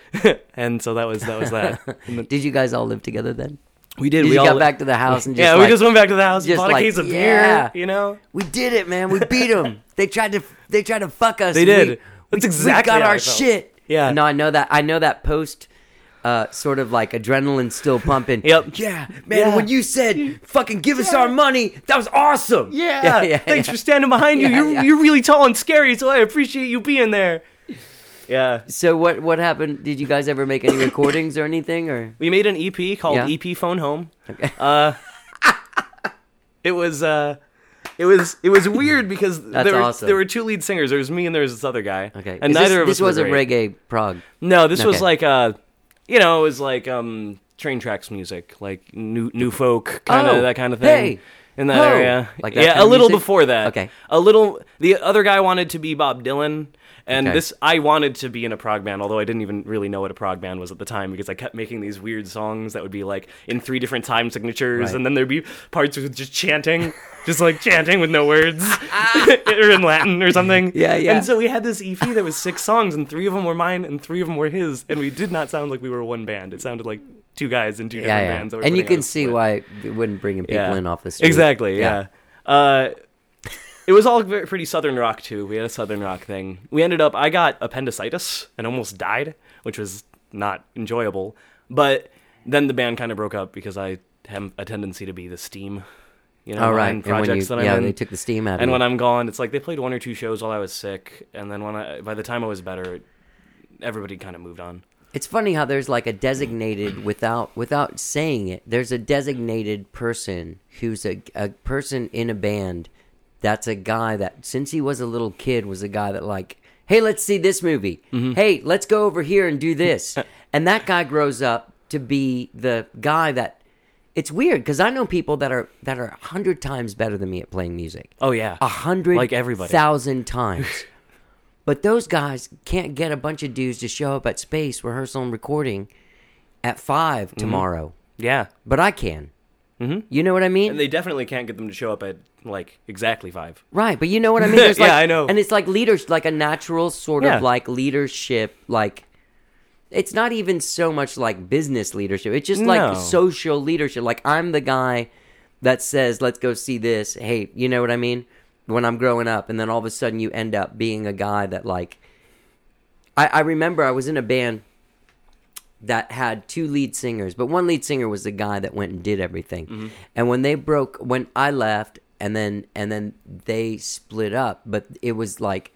And so that was that was that. And then Did you guys all live together then? we did. Did we you all got back to the house and just yeah, like, we just went back to the house, just bought like, a case of yeah. beer. You know, we did it, man. We beat them. they tried to. They tried to fuck us. They We- did. We, That's we exactly got how our I felt. shit. Yeah. No, I know that. I know that post. Uh, sort of like adrenaline still pumping. Yep. Yeah, man. Yeah. When you said "fucking give us our money," that was awesome. yeah. yeah, yeah Thanks yeah. for standing behind you. Yeah, you're yeah. you're really tall and scary, so I appreciate you being there. Yeah. So what? What happened? Did you guys ever make any recordings or anything? Or We made an E P called Yeah. E P Phone Home. okay. Uh, it was uh, it was it was weird because That's there were awesome. there were two lead singers. There was me and there was this other guy. Okay. and Is neither this, of this us were wasn't great. reggae prog. No, this was Okay. like uh, you know, it was like um, train tracks music, like new new folk kind of Oh, that kind of thing. hey, In that ho, area, like that yeah, kind a of little music? before that. Okay. a little. The other guy wanted to be Bob Dylan, and Okay. this I wanted to be in a prog band, although I didn't even really know what a prog band was at the time because I kept making these weird songs that would be like in three different time signatures, Right. and then there'd be parts with just chanting, just like chanting with no words, or in Latin or something. Yeah, yeah. And so we had this E P that was six songs, and three of them were mine, and three of them were his, and we did not sound like we were one band. It sounded like two guys in two Yeah, different yeah. bands. That were And you putting can out a see split. why it wouldn't bring people Yeah. in off the street. Exactly, yeah. Uh, it was all very, pretty Southern rock, too. We had a Southern rock thing. We ended up, I got appendicitis and almost died, which was not enjoyable. But then the band kind of broke up because I have a tendency to be the steam, you know, All behind right. And when you, projects that I'm yeah, in. they took the steam out of And you. when I'm gone, it's like they played one or two shows while I was sick, and then when I, by the time I was better, everybody kind of moved on. It's funny how there's like a designated without without saying it. There's a designated person who's a a person in a band. That's a guy that since he was a little kid was a guy that like, hey, let's see this movie. Mm-hmm. Hey, let's go over here and do this. And that guy grows up to be the guy that. It's weird because I know people that are that are a hundred times better than me at playing music. Oh yeah, A hundred Like everybody. thousand times. But those guys can't get a bunch of dudes to show up at Space rehearsal and recording at five tomorrow. yeah. But I can. Mm-hmm. You know what I mean? And they definitely can't get them to show up at like exactly five. Right, but you know what I mean? There's Yeah, like, I know. And it's like leaders, like a natural sort Yeah. of like leadership, like it's not even so much like business leadership. It's just like No. social leadership. Like I'm the guy that says, let's go see this. Hey, you know what I mean? When I'm growing up, and then all of a sudden you end up being a guy that like, I, I remember I was in a band that had two lead singers, but one lead singer was the guy that went and did everything. Mm-hmm. And when they broke, when I left, and then and then they split up, but it was like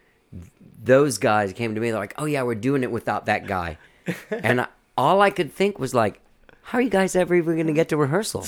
those guys came to me. They're like, "Oh yeah, we're doing it without that guy," and I, all I could think was like, "How are you guys ever even going to get to rehearsal?"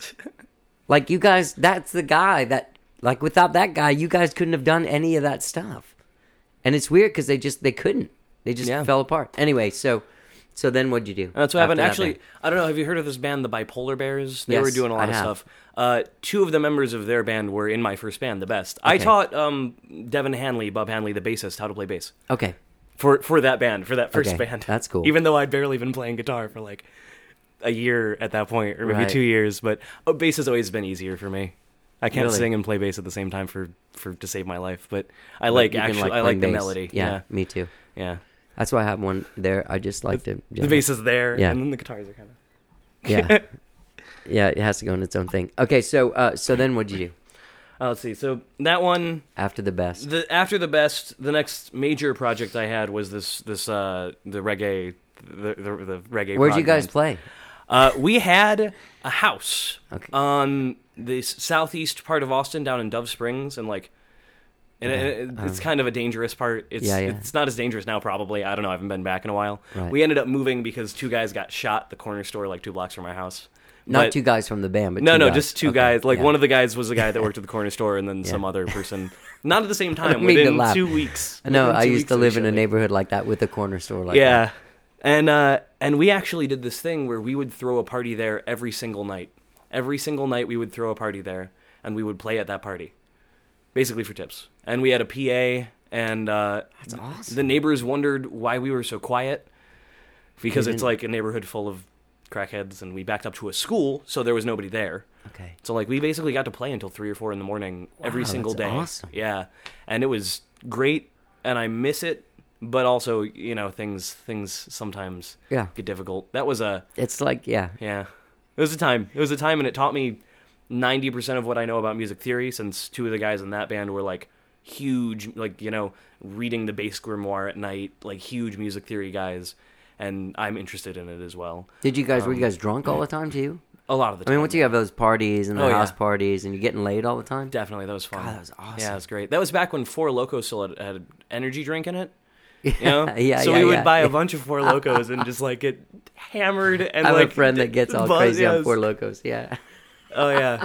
Like you guys, that's the guy that like without that guy, you guys couldn't have done any of that stuff. And it's weird because they just they couldn't. They just Yeah. fell apart. Anyway, so. So then what'd you do? That's what happened. after that Actually, band? I don't know. Have you heard of this band, the Bipolar Bears? They Yes, were doing a lot I of have. stuff. Uh, two of the members of their band were in my first band, the Best. I Okay. taught um, Devin Hanley, Bob Hanley, the bassist, how to play bass Okay. for for that band, for that first Okay, band. that's cool. Even though I'd barely been playing guitar for like a year at that point, or maybe Right. two years. But oh, bass has always been easier for me. I can't Really? sing and play bass at the same time for, for to save my life, but I like You can, actually I playing like the bass. melody. Yeah, Yeah, me too. yeah. That's why I have one there. I just like to. The bass is there, Yeah. and then the guitars are kind of. Yeah. Yeah, it has to go in its own thing. Okay, so uh, so then what'd you do Uh, let's see. So that one, after the best? the after the Best, the next major project I had was this this uh the reggae the the, the reggae. Where'd you prog guys band. play? Uh, we had a house Okay. on the s- southeast part of Austin, down in Dove Springs, and like. And it, it- it's kind of a dangerous part. It's Yeah, yeah. it's not as dangerous now, probably. I don't know. I haven't been back in a while. Right. We ended up moving because two guys got shot at the corner store like two blocks from our house. Not But- two guys from the band, but No, two no, guys. just two Okay, guys. Like yeah. one of the guys was the guy that worked at the corner store, and then some Yeah. other person. Not at the same time. didn't mean to Within laugh. two weeks. No, Within I two used weeks to of live each in a other. neighborhood like that with a corner store like Yeah, that. and uh, and we actually did this thing where we would throw a party there every single night. Every single night we would throw a party there, and we would play at that party, basically for tips. And we had a P A, and uh, That's awesome. the neighbors wondered why we were so quiet, because They it's didn't- like a neighborhood full of crackheads, and we backed up to a school, so there was nobody there. Okay. So like we basically got to play until three or four in the morning every Wow, single that's day. awesome. Yeah, and it was great, and I miss it. But also, you know, things things sometimes Yeah. get difficult. That was a It's like, yeah. yeah, it was a time. It was a time, and it taught me ninety percent of what I know about music theory. Since two of the guys in that band were like huge, like you know, reading the bass grimoire at night, like huge music theory guys, and I'm interested in it as well. Did you guys, were Um, you guys drunk all the time too? A lot of the I time. mean, once you have those parties and the Oh, yeah. house parties and you're getting laid all the time? Definitely, that was fun. God, that was awesome. Yeah, it was great. That was back when Four Loko still had, had an energy drink in it. You know? Yeah, so yeah, we would yeah. buy a bunch of Four Locos and just like get hammered and I have like a friend that gets all buzz- crazy on yes. Four Locos. Yeah. Oh yeah,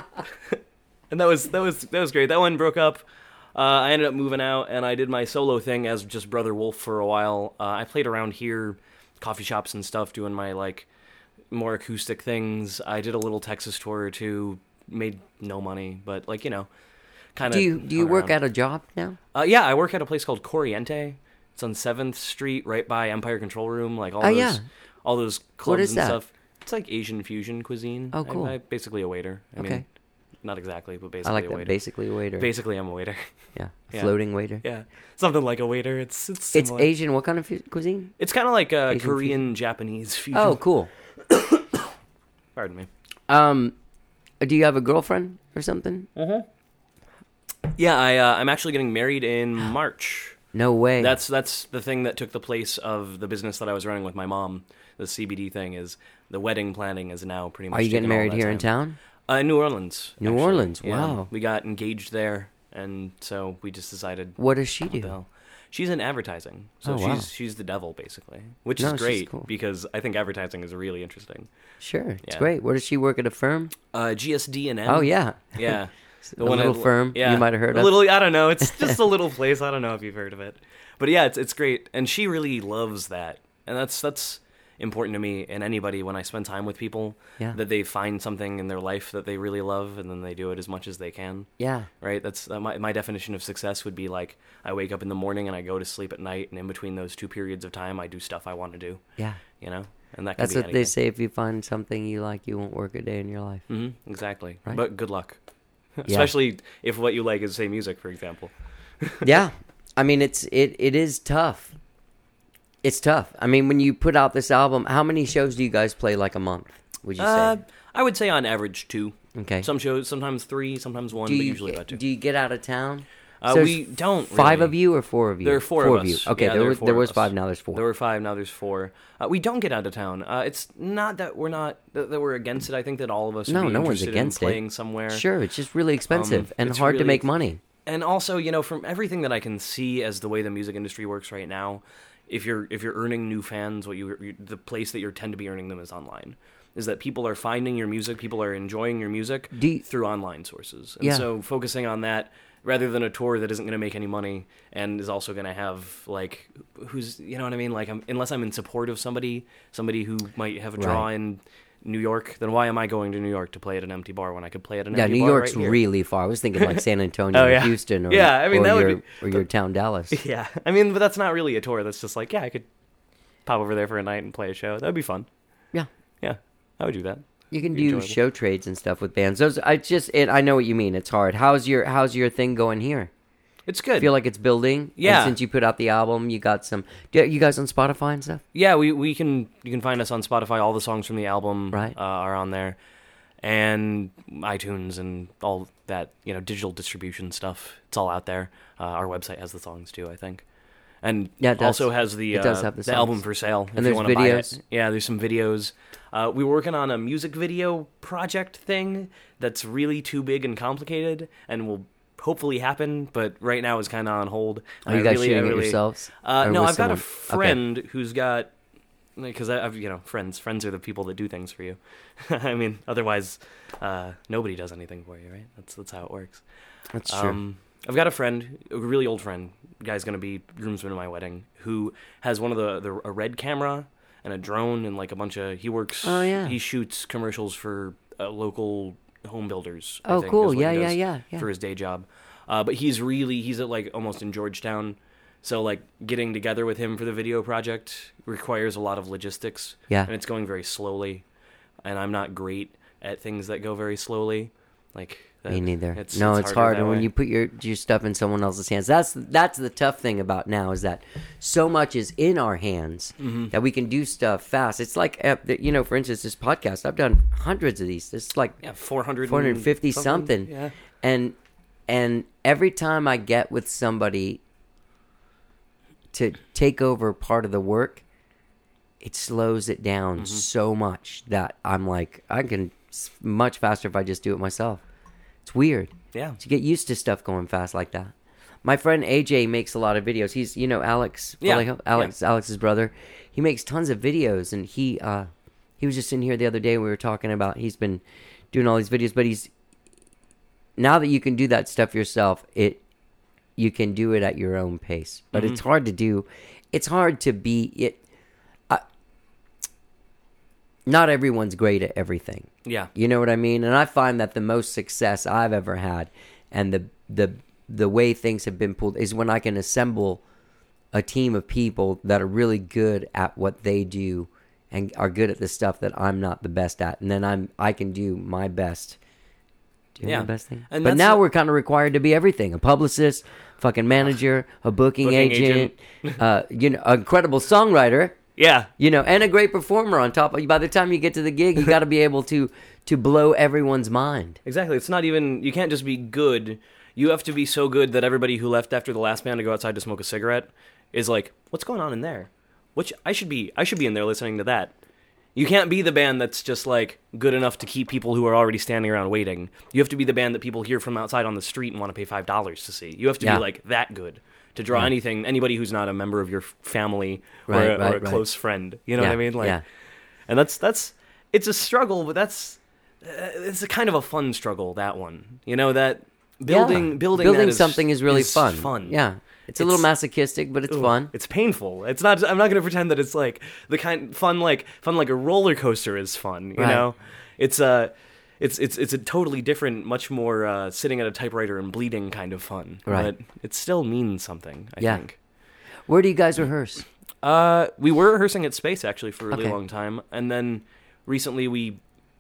and that was that was that was great. That one broke up. Uh, I ended up moving out, and I did my solo thing as just Brother Wolf for a while. Uh, I played around here, coffee shops and stuff, doing my like more acoustic things. I did a little Texas tour or two. Made no money, but like you know, kind of. Do you do you work at a job now? Uh, yeah, I work at a place called Corriente. It's on seventh Street, right by Empire Control Room. Like all Oh, those, yeah. all those clubs is and that? stuff. It's like Asian fusion cuisine. Oh, cool. I'm, I'm basically a waiter. I Okay. mean, not exactly, but basically I like a that. waiter. Basically a waiter. Basically, I'm a waiter. Yeah. A Yeah. floating waiter. Yeah, something like a waiter. It's it's It's similar. Asian. What kind of fu- cuisine? It's kind of like a Asian Korean Japanese fusion. Oh, cool. Pardon me. Um, do you have a girlfriend or something? Yeah, I uh, I'm actually getting married in March. No way. That's that's the thing that took the place of the business that I was running with my mom. The C B D thing is the wedding planning is now pretty much. Are you getting taken all married that here in time. town? Uh, in New Orleans. New actually. Orleans, Yeah. wow. We got engaged there, and so we just decided. What does she What the do? hell? She's in advertising, so Oh, wow. she's she's the devil basically, which No, is she's great cool. because I think advertising is really interesting. Sure, it's Yeah. great. Where does she work at a firm? Uh, G S D and M. Oh yeah, yeah. a little I- firm you might have heard a of. little. I don't know. It's just a little place. I don't know if you've heard of it, but yeah, it's it's great, and she really loves that, and that's that's important to me and anybody when I spend time with people. Yeah. That they find something in their life that they really love, and then they do it as much as they can. Yeah, Right. That's uh, my my definition of success would be like I wake up in the morning and I go to sleep at night, and in between those two periods of time, I do stuff I want to do. yeah. You know, and that can That's be what they anything. say. If you find something you like, you won't work a day in your life. hmm Exactly. Right. But good luck. Especially if what you like is say music, for example. Yeah, I mean it's it it is tough. It's tough. I mean, when you put out this album, how many shows do you guys play like a month? Would you Uh, say? I would say on average two. Okay. Some shows, sometimes three, sometimes one, do but you usually about two. do you get out of town? Uh, So there's we don't. Five really. of you or four of you? There are four, four of us. you. Okay, Yeah, there there are was four there of was us. five. Now there's four. There were five. Now there's four. Uh, we don't get out of town. Uh, it's not that we're not that, that we're against it. I think that all of us would No, be no one's interested against in it. playing somewhere. Sure, it's just really expensive Um, and it's hard to really make ex- money. And also, you know, from everything that I can see as the way the music industry works right now, if you're if you're earning new fans, what you, you the place that you tend to be earning them is online. Is that people are finding your music, people are enjoying your music Do you- through online sources. And Yeah. so focusing on that rather than a tour that isn't going to make any money and is also going to have like who's you know what I mean like I'm, unless I'm in support of somebody, somebody who might have a draw Right. in New York, then why am I going to New York to play at an empty bar when I could play at an Yeah, empty New bar York's right here? really far. I was thinking like San Antonio, Oh, or yeah. Houston, or Yeah, I mean, or that would your, be- or your town, Dallas. Yeah, I mean, but that's not really a tour. That's just like, yeah, I could pop over there for a night and play a show. That'd be fun. Yeah. Yeah, I would do that. You can Be do enjoyable. show trades and stuff with bands. Those, I just, it, I know what you mean. It's hard. How's your, how's your thing going here? It's good. Feel like it's building. And Yeah. since you put out the album, you got some. Do you guys on Spotify and stuff? Yeah, we we can you can find us on Spotify. All the songs from the album Right. uh, are on there, and iTunes and all that you know digital distribution stuff. It's all out there. Uh, our website has the songs too, I think, and Yeah, it does. also has the It does uh, have the the songs. album for sale. And if there's you want to buy videos. it. Yeah, there's some videos. Uh, we were working on a music video project thing that's really too big and complicated, and will hopefully happen, but right now is kind of on hold. Are I you guys really- I shooting it really- yourselves? Uh, Or no, with I've got a someone? Okay. friend who's got because I've you know friends. Friends are the people that do things for you. I mean, otherwise, uh, nobody does anything for you, right? That's that's how it works. That's true. Um, I've got a friend, a really old friend, guy's gonna be groomsman at my wedding, who has one of the, the a red camera and a drone and like a bunch of. He works. Oh, yeah. He shoots commercials for uh, local home builders. I Oh, think, cool. is what Yeah, he yeah, does yeah, yeah. For his day job, uh, but he's really he's at like almost in Georgetown. So like getting together with him for the video project requires a lot of logistics. Yeah. And it's going very slowly, and I'm not great at things that go very slowly. Like that, Me neither. It's, no, it's, harder hard, that and when way. you put your your stuff in someone else's hands, that's that's the tough thing about now is that so much is in our hands Mm-hmm. that we can do stuff fast. It's like uh, the- you know, for instance, this podcast. I've done hundreds of these. It's like yeah, four hundred, four hundred fifty something. Yeah. And and every time I get with somebody to take over part of the work, it slows it down Mm-hmm. so much that I'm like, I can s- much faster if I just do it myself. It's weird. Yeah. To get used to stuff going fast like that. My friend A J makes a lot of videos. He's, you know, Alex, Yeah. Vallejo? Alex, Alex's brother. He makes tons of videos, and he, uh, he was just in here the other day. We were talking about he's been doing all these videos, but he's now that you can do that stuff yourself, it you can do it at your own pace. But it's hard to do. It's hard to be it. Uh, not everyone's great at everything. Yeah. You know what I mean? And I find that the most success I've ever had and the the the way things have been pulled is when I can assemble a team of people that are really good at what they do and are good at the stuff that I'm not the best at. And then I'm I can do my best. Doing Yeah. the best thing. And but that's now a- we're kind of required to be everything. A publicist, fucking manager, a booking, Booking agent, uh, you know, an incredible songwriter. Yeah. You know, and a great performer on top of. By the time you get to the gig, you got to be able to to blow everyone's mind. Exactly. It's not even, you can't just be good. You have to be so good that everybody who left after the last band to go outside to smoke a cigarette is like, what's going on in there? Which I should be, I should be in there listening to that. You can't be the band that's just like good enough to keep people who are already standing around waiting. You have to be the band that people hear from outside on the street and want to pay five dollars to see. You have to Yeah. be like that good to draw Yeah. anything, anybody who's not a member of your f- family or, Right, a, or right, a right. close friend. You know Yeah, what I mean? Like, yeah. and that's that's it's a struggle, but that's uh, it's a kind of a fun struggle. That one, you know, that building Yeah. building building that is- something is really is fun. Fun, Yeah, it's a little It's- masochistic, but it's Ugh, fun. It's painful. It's not. I'm not going to pretend that it's like the kind fun like fun like a roller coaster is fun. You Right. know, it's a, it's it's it's a totally different, much more uh, sitting at a typewriter and bleeding kind of fun. Right. But it still means something. I Yeah. think. Where do you guys rehearse? Uh, we were rehearsing at Space actually for a really Okay. long time, and then recently we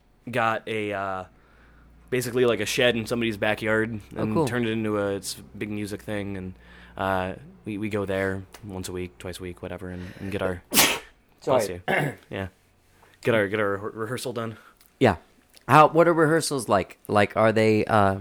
got a uh, basically like a shed in somebody's backyard and Oh, cool. turned it into a it's a big music thing, and uh, we we go there once a week, twice a week, whatever, and, and get our bless you. yeah, get our get our re- rehearsal done. Yeah. How? What are rehearsals like? Like, are they? Uh,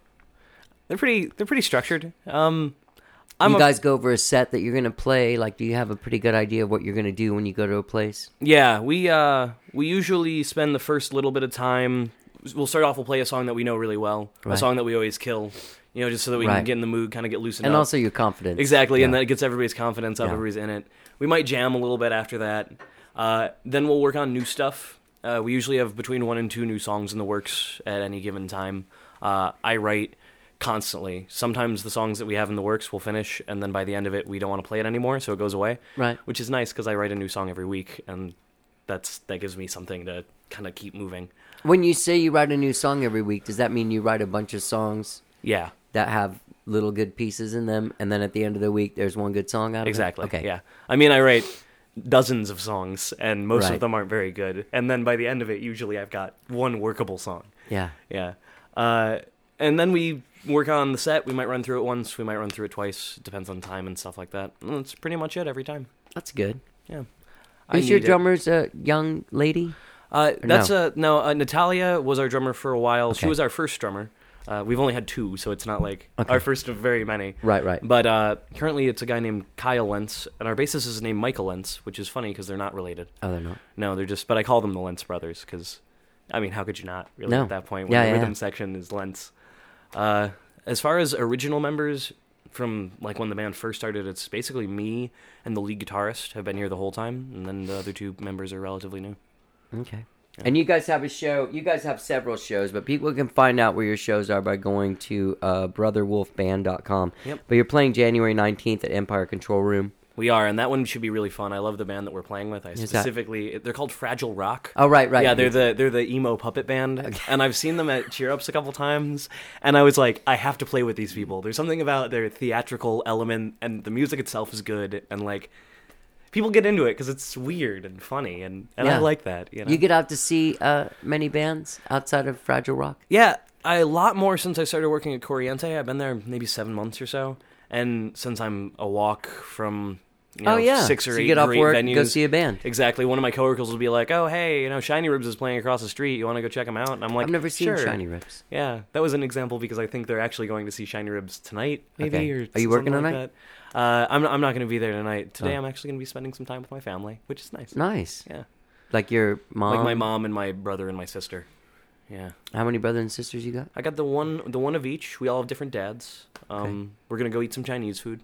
They're pretty they're pretty structured. Um, I'm you a- guys go over a set that you're gonna play. Like, do you have a pretty good idea of what you're gonna do when you go to a place? Yeah, we uh we usually spend the first little bit of time. We'll start off. We'll play a song that we know really well, Right. a song that we always kill. You know, just so that we Right. can get in the mood, kind of get loosened And up. also your confidence. exactly, and Yeah. that gets everybody's confidence up. Yeah. Everybody's in it. We might jam a little bit after that. Uh, then we'll work on new stuff. Uh, we usually have between one and two new songs in the works at any given time. Uh, I write constantly. Sometimes the songs that we have in the works will finish, and then by the end of it, we don't want to play it anymore, so it goes away. Right. Which is nice because I write a new song every week, and that's that gives me something to kind of keep moving. When you say you write a new song every week, does that mean you write a bunch of songs Yeah, that have little good pieces in them, and then at the end of the week, there's one good song out of exactly. it? Okay. Yeah, I mean, I write dozens of songs, and most Right. of them aren't very good. And then by the end of it, usually I've got one workable song. Yeah. Yeah, uh, and then we work on the set. We might run through it once. We might run through it twice. Depends on time and stuff like that. And that's pretty much it every time. That's good. Yeah. I Is your need it. drummer's a young lady? Uh, that's no? a no. Uh, Natalia was our drummer for a while. She Okay. was our first drummer. Uh, we've only had two, so it's not like Okay. our first of very many. Right, right. But uh, currently, it's a guy named Kyle Lentz, and our bassist is named Michael Lentz, which is funny because they're not related. Oh, they're not. No, they're just. But I call them the Lentz brothers because, I mean, how could you not really No. at that point when Yeah, the yeah, rhythm yeah. section is Lentz? Uh, as far as original members from like when the band first started, it's basically me and the lead guitarist have been here the whole time, and then the other two members are relatively new. Okay. And you guys have a show. You guys have several shows, but people can find out where your shows are by going to uh, brother wolf band dot com. Yep. But you're playing January nineteenth at Empire Control Room. We are, and that one should be really fun. I love the band that we're playing with. I Who's that? specifically, they're called Fragile Rock. Oh, right, right. Yeah, they're the they're the emo puppet band, and I've seen them at Cheer Ups a couple times, and I was like, I have to play with these people. There's something about their theatrical element, and the music itself is good, and like people get into it because it's weird and funny, and, and I Yeah. like that. You know? You get out to see uh, many bands outside of Fragile Rock? Yeah, I, a lot more since I started working at Corriente. I've been there maybe seven months or so, and since I'm a walk from you know, Oh, yeah. six or So you eight get off great work, venues, go see a band. Exactly. One of my coworkers will be like, "Oh, hey, you know, Shiny Ribs is playing across the street. You want to go check them out?" And I'm like, I've never seen sure. Shiny Ribs. Yeah, that was an example because I think they're actually going to see Shiny Ribs tonight, maybe. Okay. Or Are you something working like tonight? That. Uh, I'm I'm not going to be there tonight. Today, Oh. I'm actually going to be spending some time with my family, which is nice. Nice. Yeah, Like your mom? like my mom and my brother and my sister. Yeah. How many brothers and sisters you got? I got the one, the one of each. We all have different dads. Um, We're gonna go eat some Chinese food.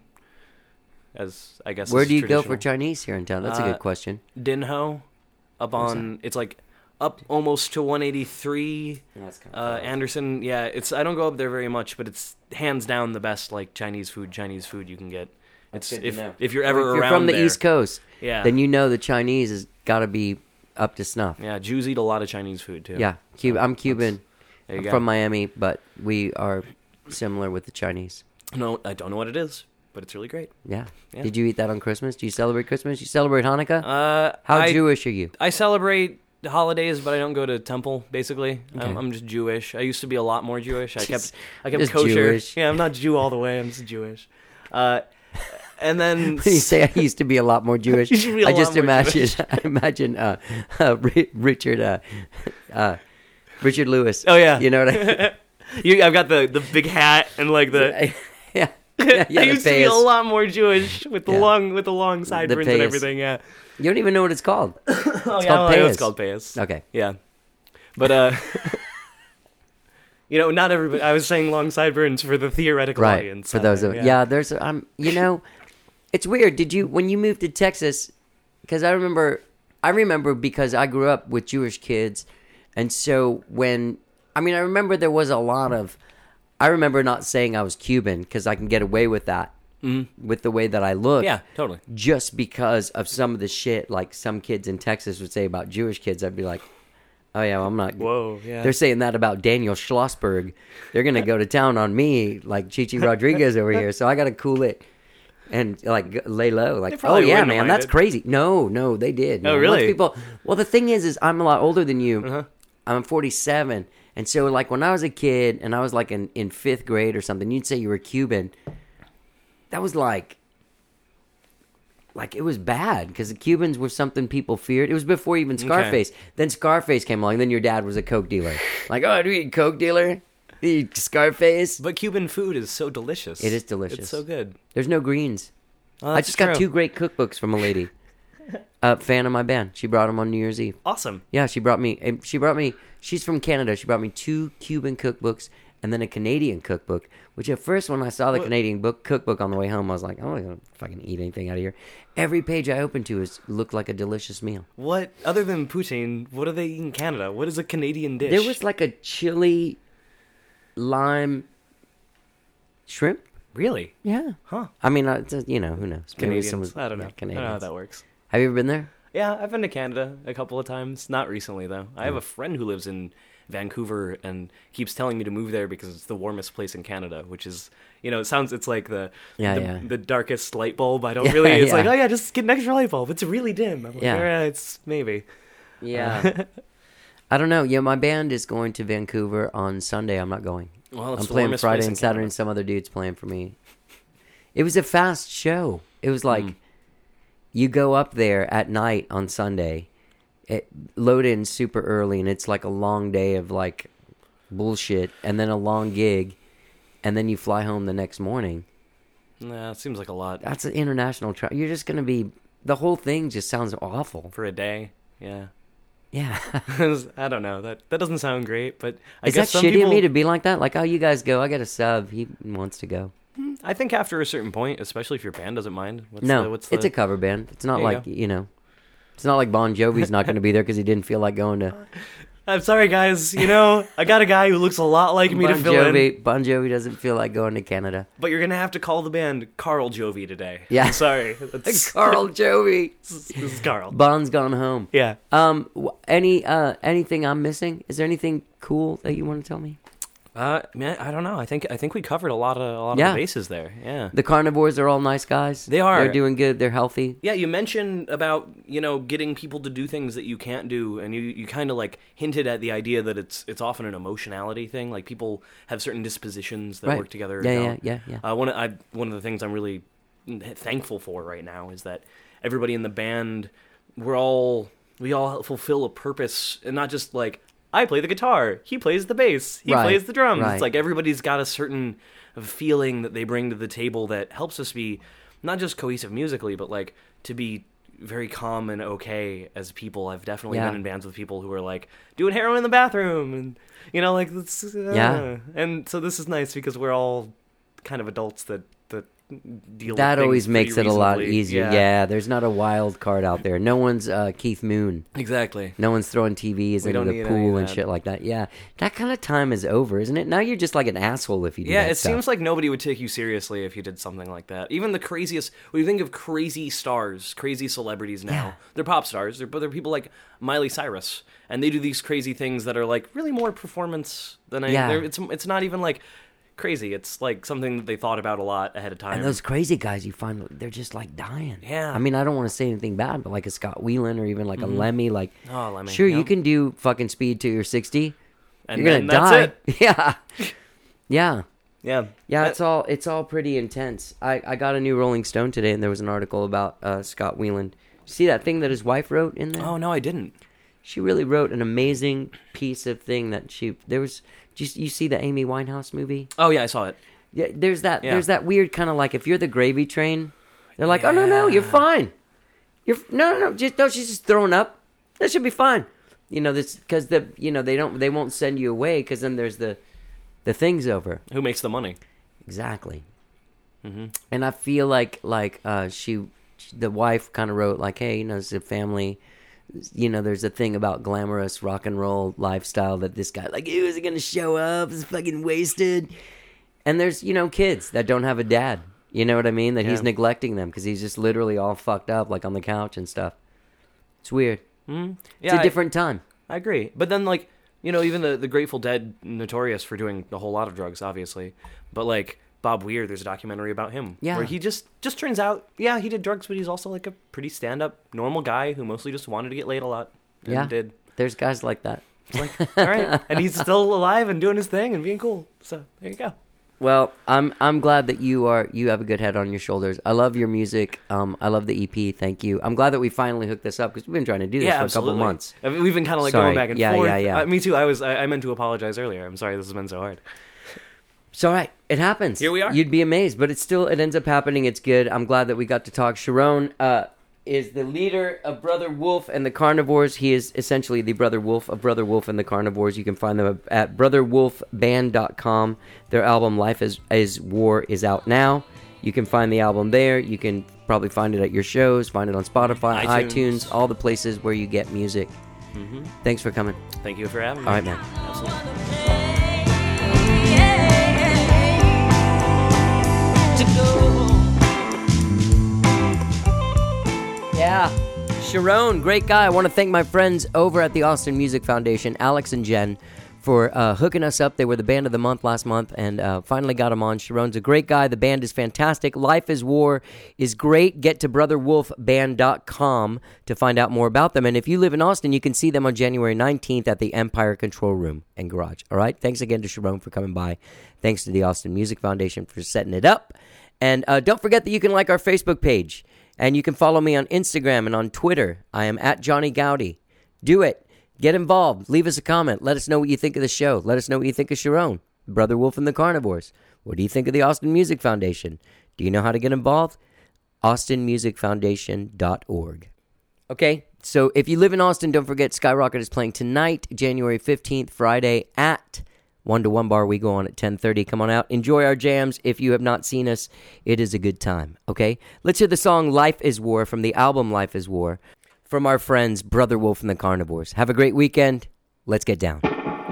As I guess. Where is do you go for traditional. Chinese here in town? That's a Uh, good question. Din Ho, up Where's on. It's like up almost to one eighty-three. Uh, Anderson. Yeah, it's. I don't go up there very much, but it's hands down the best like Chinese food. Chinese food you can get. It's good to if know. if you're ever if you're around from the there, East Coast, Yeah. then you know the Chinese has got to be up to snuff. Yeah, Jews eat a lot of Chinese food too. Yeah, Cuba. I'm Cuban. There you I'm go. from Miami, but we are similar with the Chinese. No, I don't know what it is, but it's really great. Yeah. Yeah. Did you eat that on Christmas? Do you celebrate Christmas? You celebrate Hanukkah? Uh, How I, Jewish are you? I celebrate the holidays, but I don't go to temple. Basically, Okay. I'm, I'm just Jewish. I used to be a lot more Jewish. I kept, Just- I kept just kosher. Jewish. Yeah, I'm not Jew all the way. I'm just Jewish. Uh, and then When you say I used to be a lot more Jewish, You should be a I lot just more imagine, Jewish. I imagine uh, uh, Ri- Richard, uh, uh, Richard Lewis. Oh, yeah. You know what I you, I've got the, the big hat and like the yeah. yeah, I used to be a payas. lot more Jewish with the Yeah. long with the long sideburns and payas. everything. Yeah. You don't even know what it's called. Oh, It's yeah, called I know payas. it's called payas. Okay. Yeah. But uh you know, not everybody I was saying long sideburns for the theoretical Right. audience. For out those there, of yeah, there's um, you know, it's weird. Did you when you moved to Texas? Because I remember, I remember because I grew up with Jewish kids, and so when I mean, I remember there was a lot of. I remember not saying I was Cuban because I can get away with that with the way that I look. Yeah, totally. Just because of some of the shit like some kids in Texas would say about Jewish kids, I'd be like, oh yeah, well, I'm not. Whoa, yeah. They're saying that about Daniel Schlossberg. They're gonna go to town on me like Chichi Rodriguez over here. So I gotta cool it and like g- lay low. Like, oh probably yeah, wouldn't have man, that's minded. crazy. No, no, they did. Oh, man. really? Once people. Well, the thing is, is I'm a lot older than you. Uh-huh. I'm forty-seven, and so like when I was a kid and I was like in in fifth grade or something, you'd say you were Cuban. That was like. Like, it was bad because the Cubans were something people feared. It was before even Scarface. Then Scarface came along. Then your dad was a coke dealer. Like, oh, do you eat a coke dealer? Do you eat Scarface? But Cuban food is so delicious. It is delicious. It's so good. There's no greens. Oh, I that's just got true. two great cookbooks from a lady. A fan of my band. She brought them on New Year's Eve. Awesome. Yeah, she brought me. eh, She brought me. She's from Canada. She brought me two Cuban cookbooks and then a Canadian cookbook. Which at first, when I saw the What? Canadian book cookbook on the way home, I was like, "I'm not gonna fucking eat anything out of here." Every page I opened to is looked like a delicious meal. What other than poutine? What do they eat in Canada? What is a Canadian dish? There was like a chili lime shrimp. really Yeah. Huh. I mean, uh, it's, you know, who knows? Maybe Canadians. someone's- I don't know. yeah, I don't know how Canadians. that works. Have you ever been there? Yeah, I've been to Canada a couple of times. Not recently though. I have a friend who lives in Vancouver and keeps telling me to move there because it's the warmest place in Canada, which is, you know, it sounds it's like the Yeah, the, yeah. the darkest light bulb. I don't Yeah, really. It's yeah. like, oh yeah, just get an extra light bulb. It's really dim. I'm like, Yeah. yeah, it's maybe. Yeah. I don't know. Yeah, my band is going to Vancouver on Sunday. I'm not going. Well, it's I'm the playing warmest Friday place in and Saturday, Canada. and some other dude's playing for me. It was a fast show. It was like Mm. you go up there at night on Sunday, it, load in super early, and it's like a long day of like bullshit, and then a long gig, and then you fly home the next morning. Nah, it seems like a lot That's an international travel. You're just gonna be. The whole thing just sounds awful. for a day. Yeah. Yeah. I don't know. That that doesn't sound great, but I Is that guess some shitty people, of me to be like that? Like, oh, you guys go. I got a sub. He wants to go. I think after a certain point, especially if your band doesn't mind. What's No, the, what's the, it's a cover band. It's not There you like, go. you know, it's not like Bon Jovi's not going to be there because he didn't feel like going to I'm sorry, guys. You know, I got a guy who looks a lot like me Bon to fill in, Jovi. Bon Jovi doesn't feel like going to Canada. but you're gonna have to call the band Carl Jovi today. Yeah. I'm sorry. That's, Carl Jovi. this is Carl. Bon's gone home. Yeah. Um. wh- Any uh anything I'm missing? Is there anything cool that you want to tell me? Uh, man, I don't know. I think I think we covered a lot of a lot Yeah. of the bases there. Yeah. The carnivores are all nice guys. They are. They're doing good. They're healthy. Yeah, you mentioned about, you know, getting people to do things that you can't do, and you, you kind of like hinted at the idea that it's it's often an emotionality thing. Like people have certain dispositions that Right. work together. or Yeah, don't. yeah, yeah, yeah. Uh, one of, I one of the things I'm really thankful for right now is that everybody in the band, we're all we all fulfill a purpose, and not just like I play the guitar, he plays the bass, he Right, plays the drums. right. It's like everybody's got a certain feeling that they bring to the table that helps us be not just cohesive musically, but like to be very calm and okay as people. I've definitely Yeah. been in bands with people who are like doing heroin in the bathroom, and you know, like this. Uh, Yeah. And so this is nice because we're all kind of adults that that deal. That with always things makes it pretty a lot reasonably. easier. Yeah. There's not a wild card out there. No one's uh, Keith Moon. Exactly. No one's throwing T Vs We into don't the need any pool of and that. shit like that. Yeah, that kind of time is over, isn't it? Now you're just like an asshole if you do Yeah, that it stuff. seems like nobody would take you seriously if you did something like that. Even the craziest, when you think of crazy stars, crazy celebrities now, Yeah. they're pop stars, they're, but they're people like Miley Cyrus, and they do these crazy things that are like really more performance than I. Yeah. they're- It's it's not even like crazy. It's like something that they thought about a lot ahead of time. And those crazy guys, you find they're just like dying. Yeah. I mean, I don't want to say anything bad, but like a Scott Whelan or even like a Lemmy, like, Oh, Lemmy, sure, you yep. can do fucking speed till you're sixty. and You're then gonna that's die. it. Yeah, yeah, Yeah, yeah. That- It's all it's all pretty intense. I I got a new Rolling Stone today, and there was an article about uh, Scott Whelan. See that thing that his wife wrote in there? Oh no, I didn't. She really wrote an amazing piece of thing that she there was. Just you see the Amy Winehouse movie? Oh yeah, I saw it. Yeah, there's that. Yeah. There's that weird kind of like if you're the gravy train, they're like, oh no no, you're fine. You're no no no. Just no. She's just throwing up. That should be fine. You know this because the you know they don't they won't send you away because then there's the the thing's over. Who makes the money? Exactly. Mm-hmm. And I feel like like uh, she, the wife kind of wrote like, hey, you know, it's a family. You know, there's a thing about glamorous rock and roll lifestyle that this guy like, he wasn't gonna show up. It's fucking wasted. And there's you know kids that don't have a dad. You know what I mean? That he's Yeah. neglecting them because he's just literally all fucked up, like on the couch and stuff. It's weird. Mm-hmm. It's a different time. I agree. But then, like, you know, even the, the Grateful Dead, notorious for doing a whole lot of drugs, obviously. But, like, Bob Weir, there's a documentary about him. Yeah. Where he just, just turns out, yeah, he did drugs, but he's also, like, a pretty stand-up, normal guy who mostly just wanted to get laid a lot. And Yeah. did. There's guys like that. It's like, all right. And he's still alive and doing his thing and being cool. So, there you go. Well, I'm I'm glad that you are you have a good head on your shoulders. I love your music. Um, I love the E P. Thank you. I'm glad that we finally hooked this up because we've been trying to do this Yeah, for absolutely. a couple months. I mean, we've been kind of, like, Sorry. going back and Yeah, forth. yeah, yeah. Uh, me too. I was, I, I meant to apologize earlier. I'm sorry this has been so hard. It's all right. It happens. Here we are. You'd be amazed, but it still it ends up happening. It's good. I'm glad that we got to talk. Sharon uh, is the leader of Brother Wolf and the Carnivores. He is essentially the Brother Wolf of Brother Wolf and the Carnivores. You can find them at brother wolf band dot com. Their album Life is, is War is out now. You can find the album there. You can probably find it at your shows, find it on Spotify, iTunes, iTunes. all the places where you get music. Mm-hmm. Thanks for coming. Thank you for having me. All right, man. Yeah. Sharon, great guy. I want to thank my friends over at the Austin Music Foundation, Alex and Jen, for uh, hooking us up. They were the band of the month last month and uh, finally got them on. Sharon's a great guy. The band is fantastic. Life is War is great. Get to brother wolf band dot com to find out more about them. And if you live in Austin, you can see them on January nineteenth at the Empire Control Room and Garage. All right? Thanks again to Sharon for coming by. Thanks to the Austin Music Foundation for setting it up. And uh, don't forget that you can like our Facebook page. And you can follow me on Instagram and on Twitter. I am at Johnny Gowdy. Do it. Get involved. Leave us a comment. Let us know what you think of the show. Let us know what you think of Sharon, Brother Wolf and the Carnivores. What do you think of the Austin Music Foundation? Do you know how to get involved? austin music foundation dot org. Okay, so if you live in Austin, don't forget Skyrocket is playing tonight, January fifteenth, Friday at one to one Bar. We go on at ten thirty. Come on out. Enjoy our jams. If you have not seen us, it is a good time, okay? Let's hear the song Life is War from the album Life is War from our friends Brother Wolf and the Carnivores. Have a great weekend. Let's get down.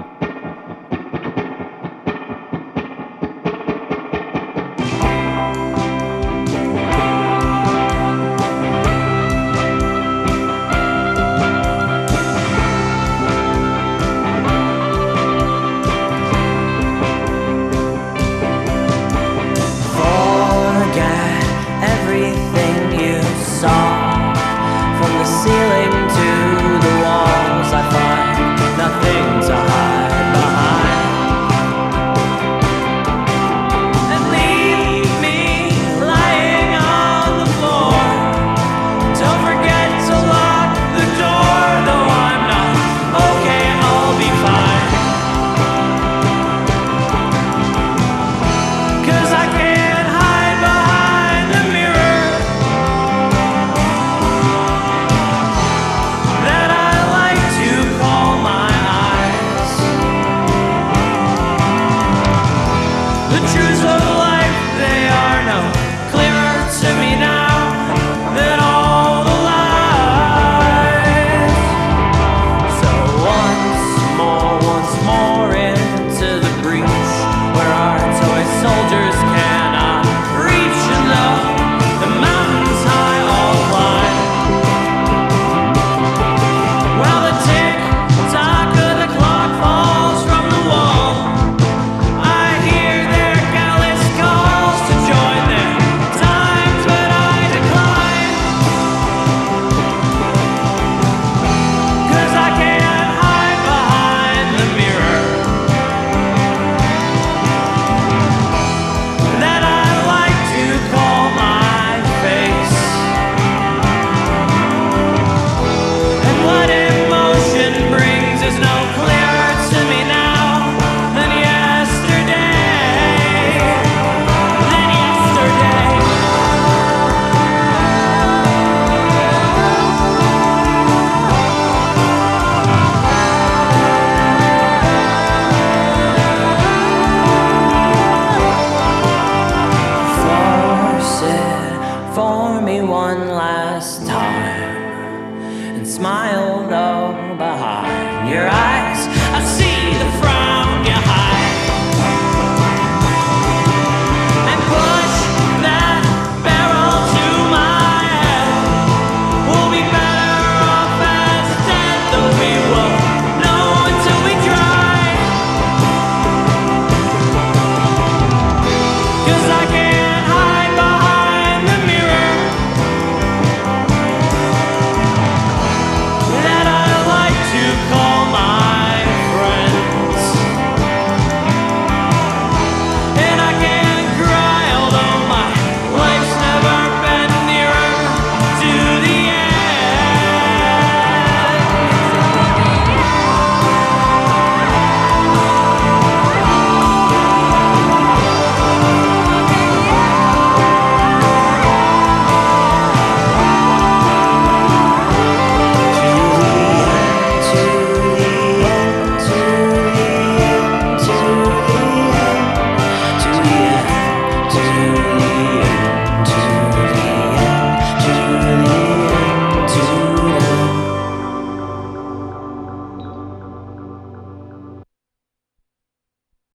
Forget everything you saw. From the ceiling to the walls, I find nothing to 'cause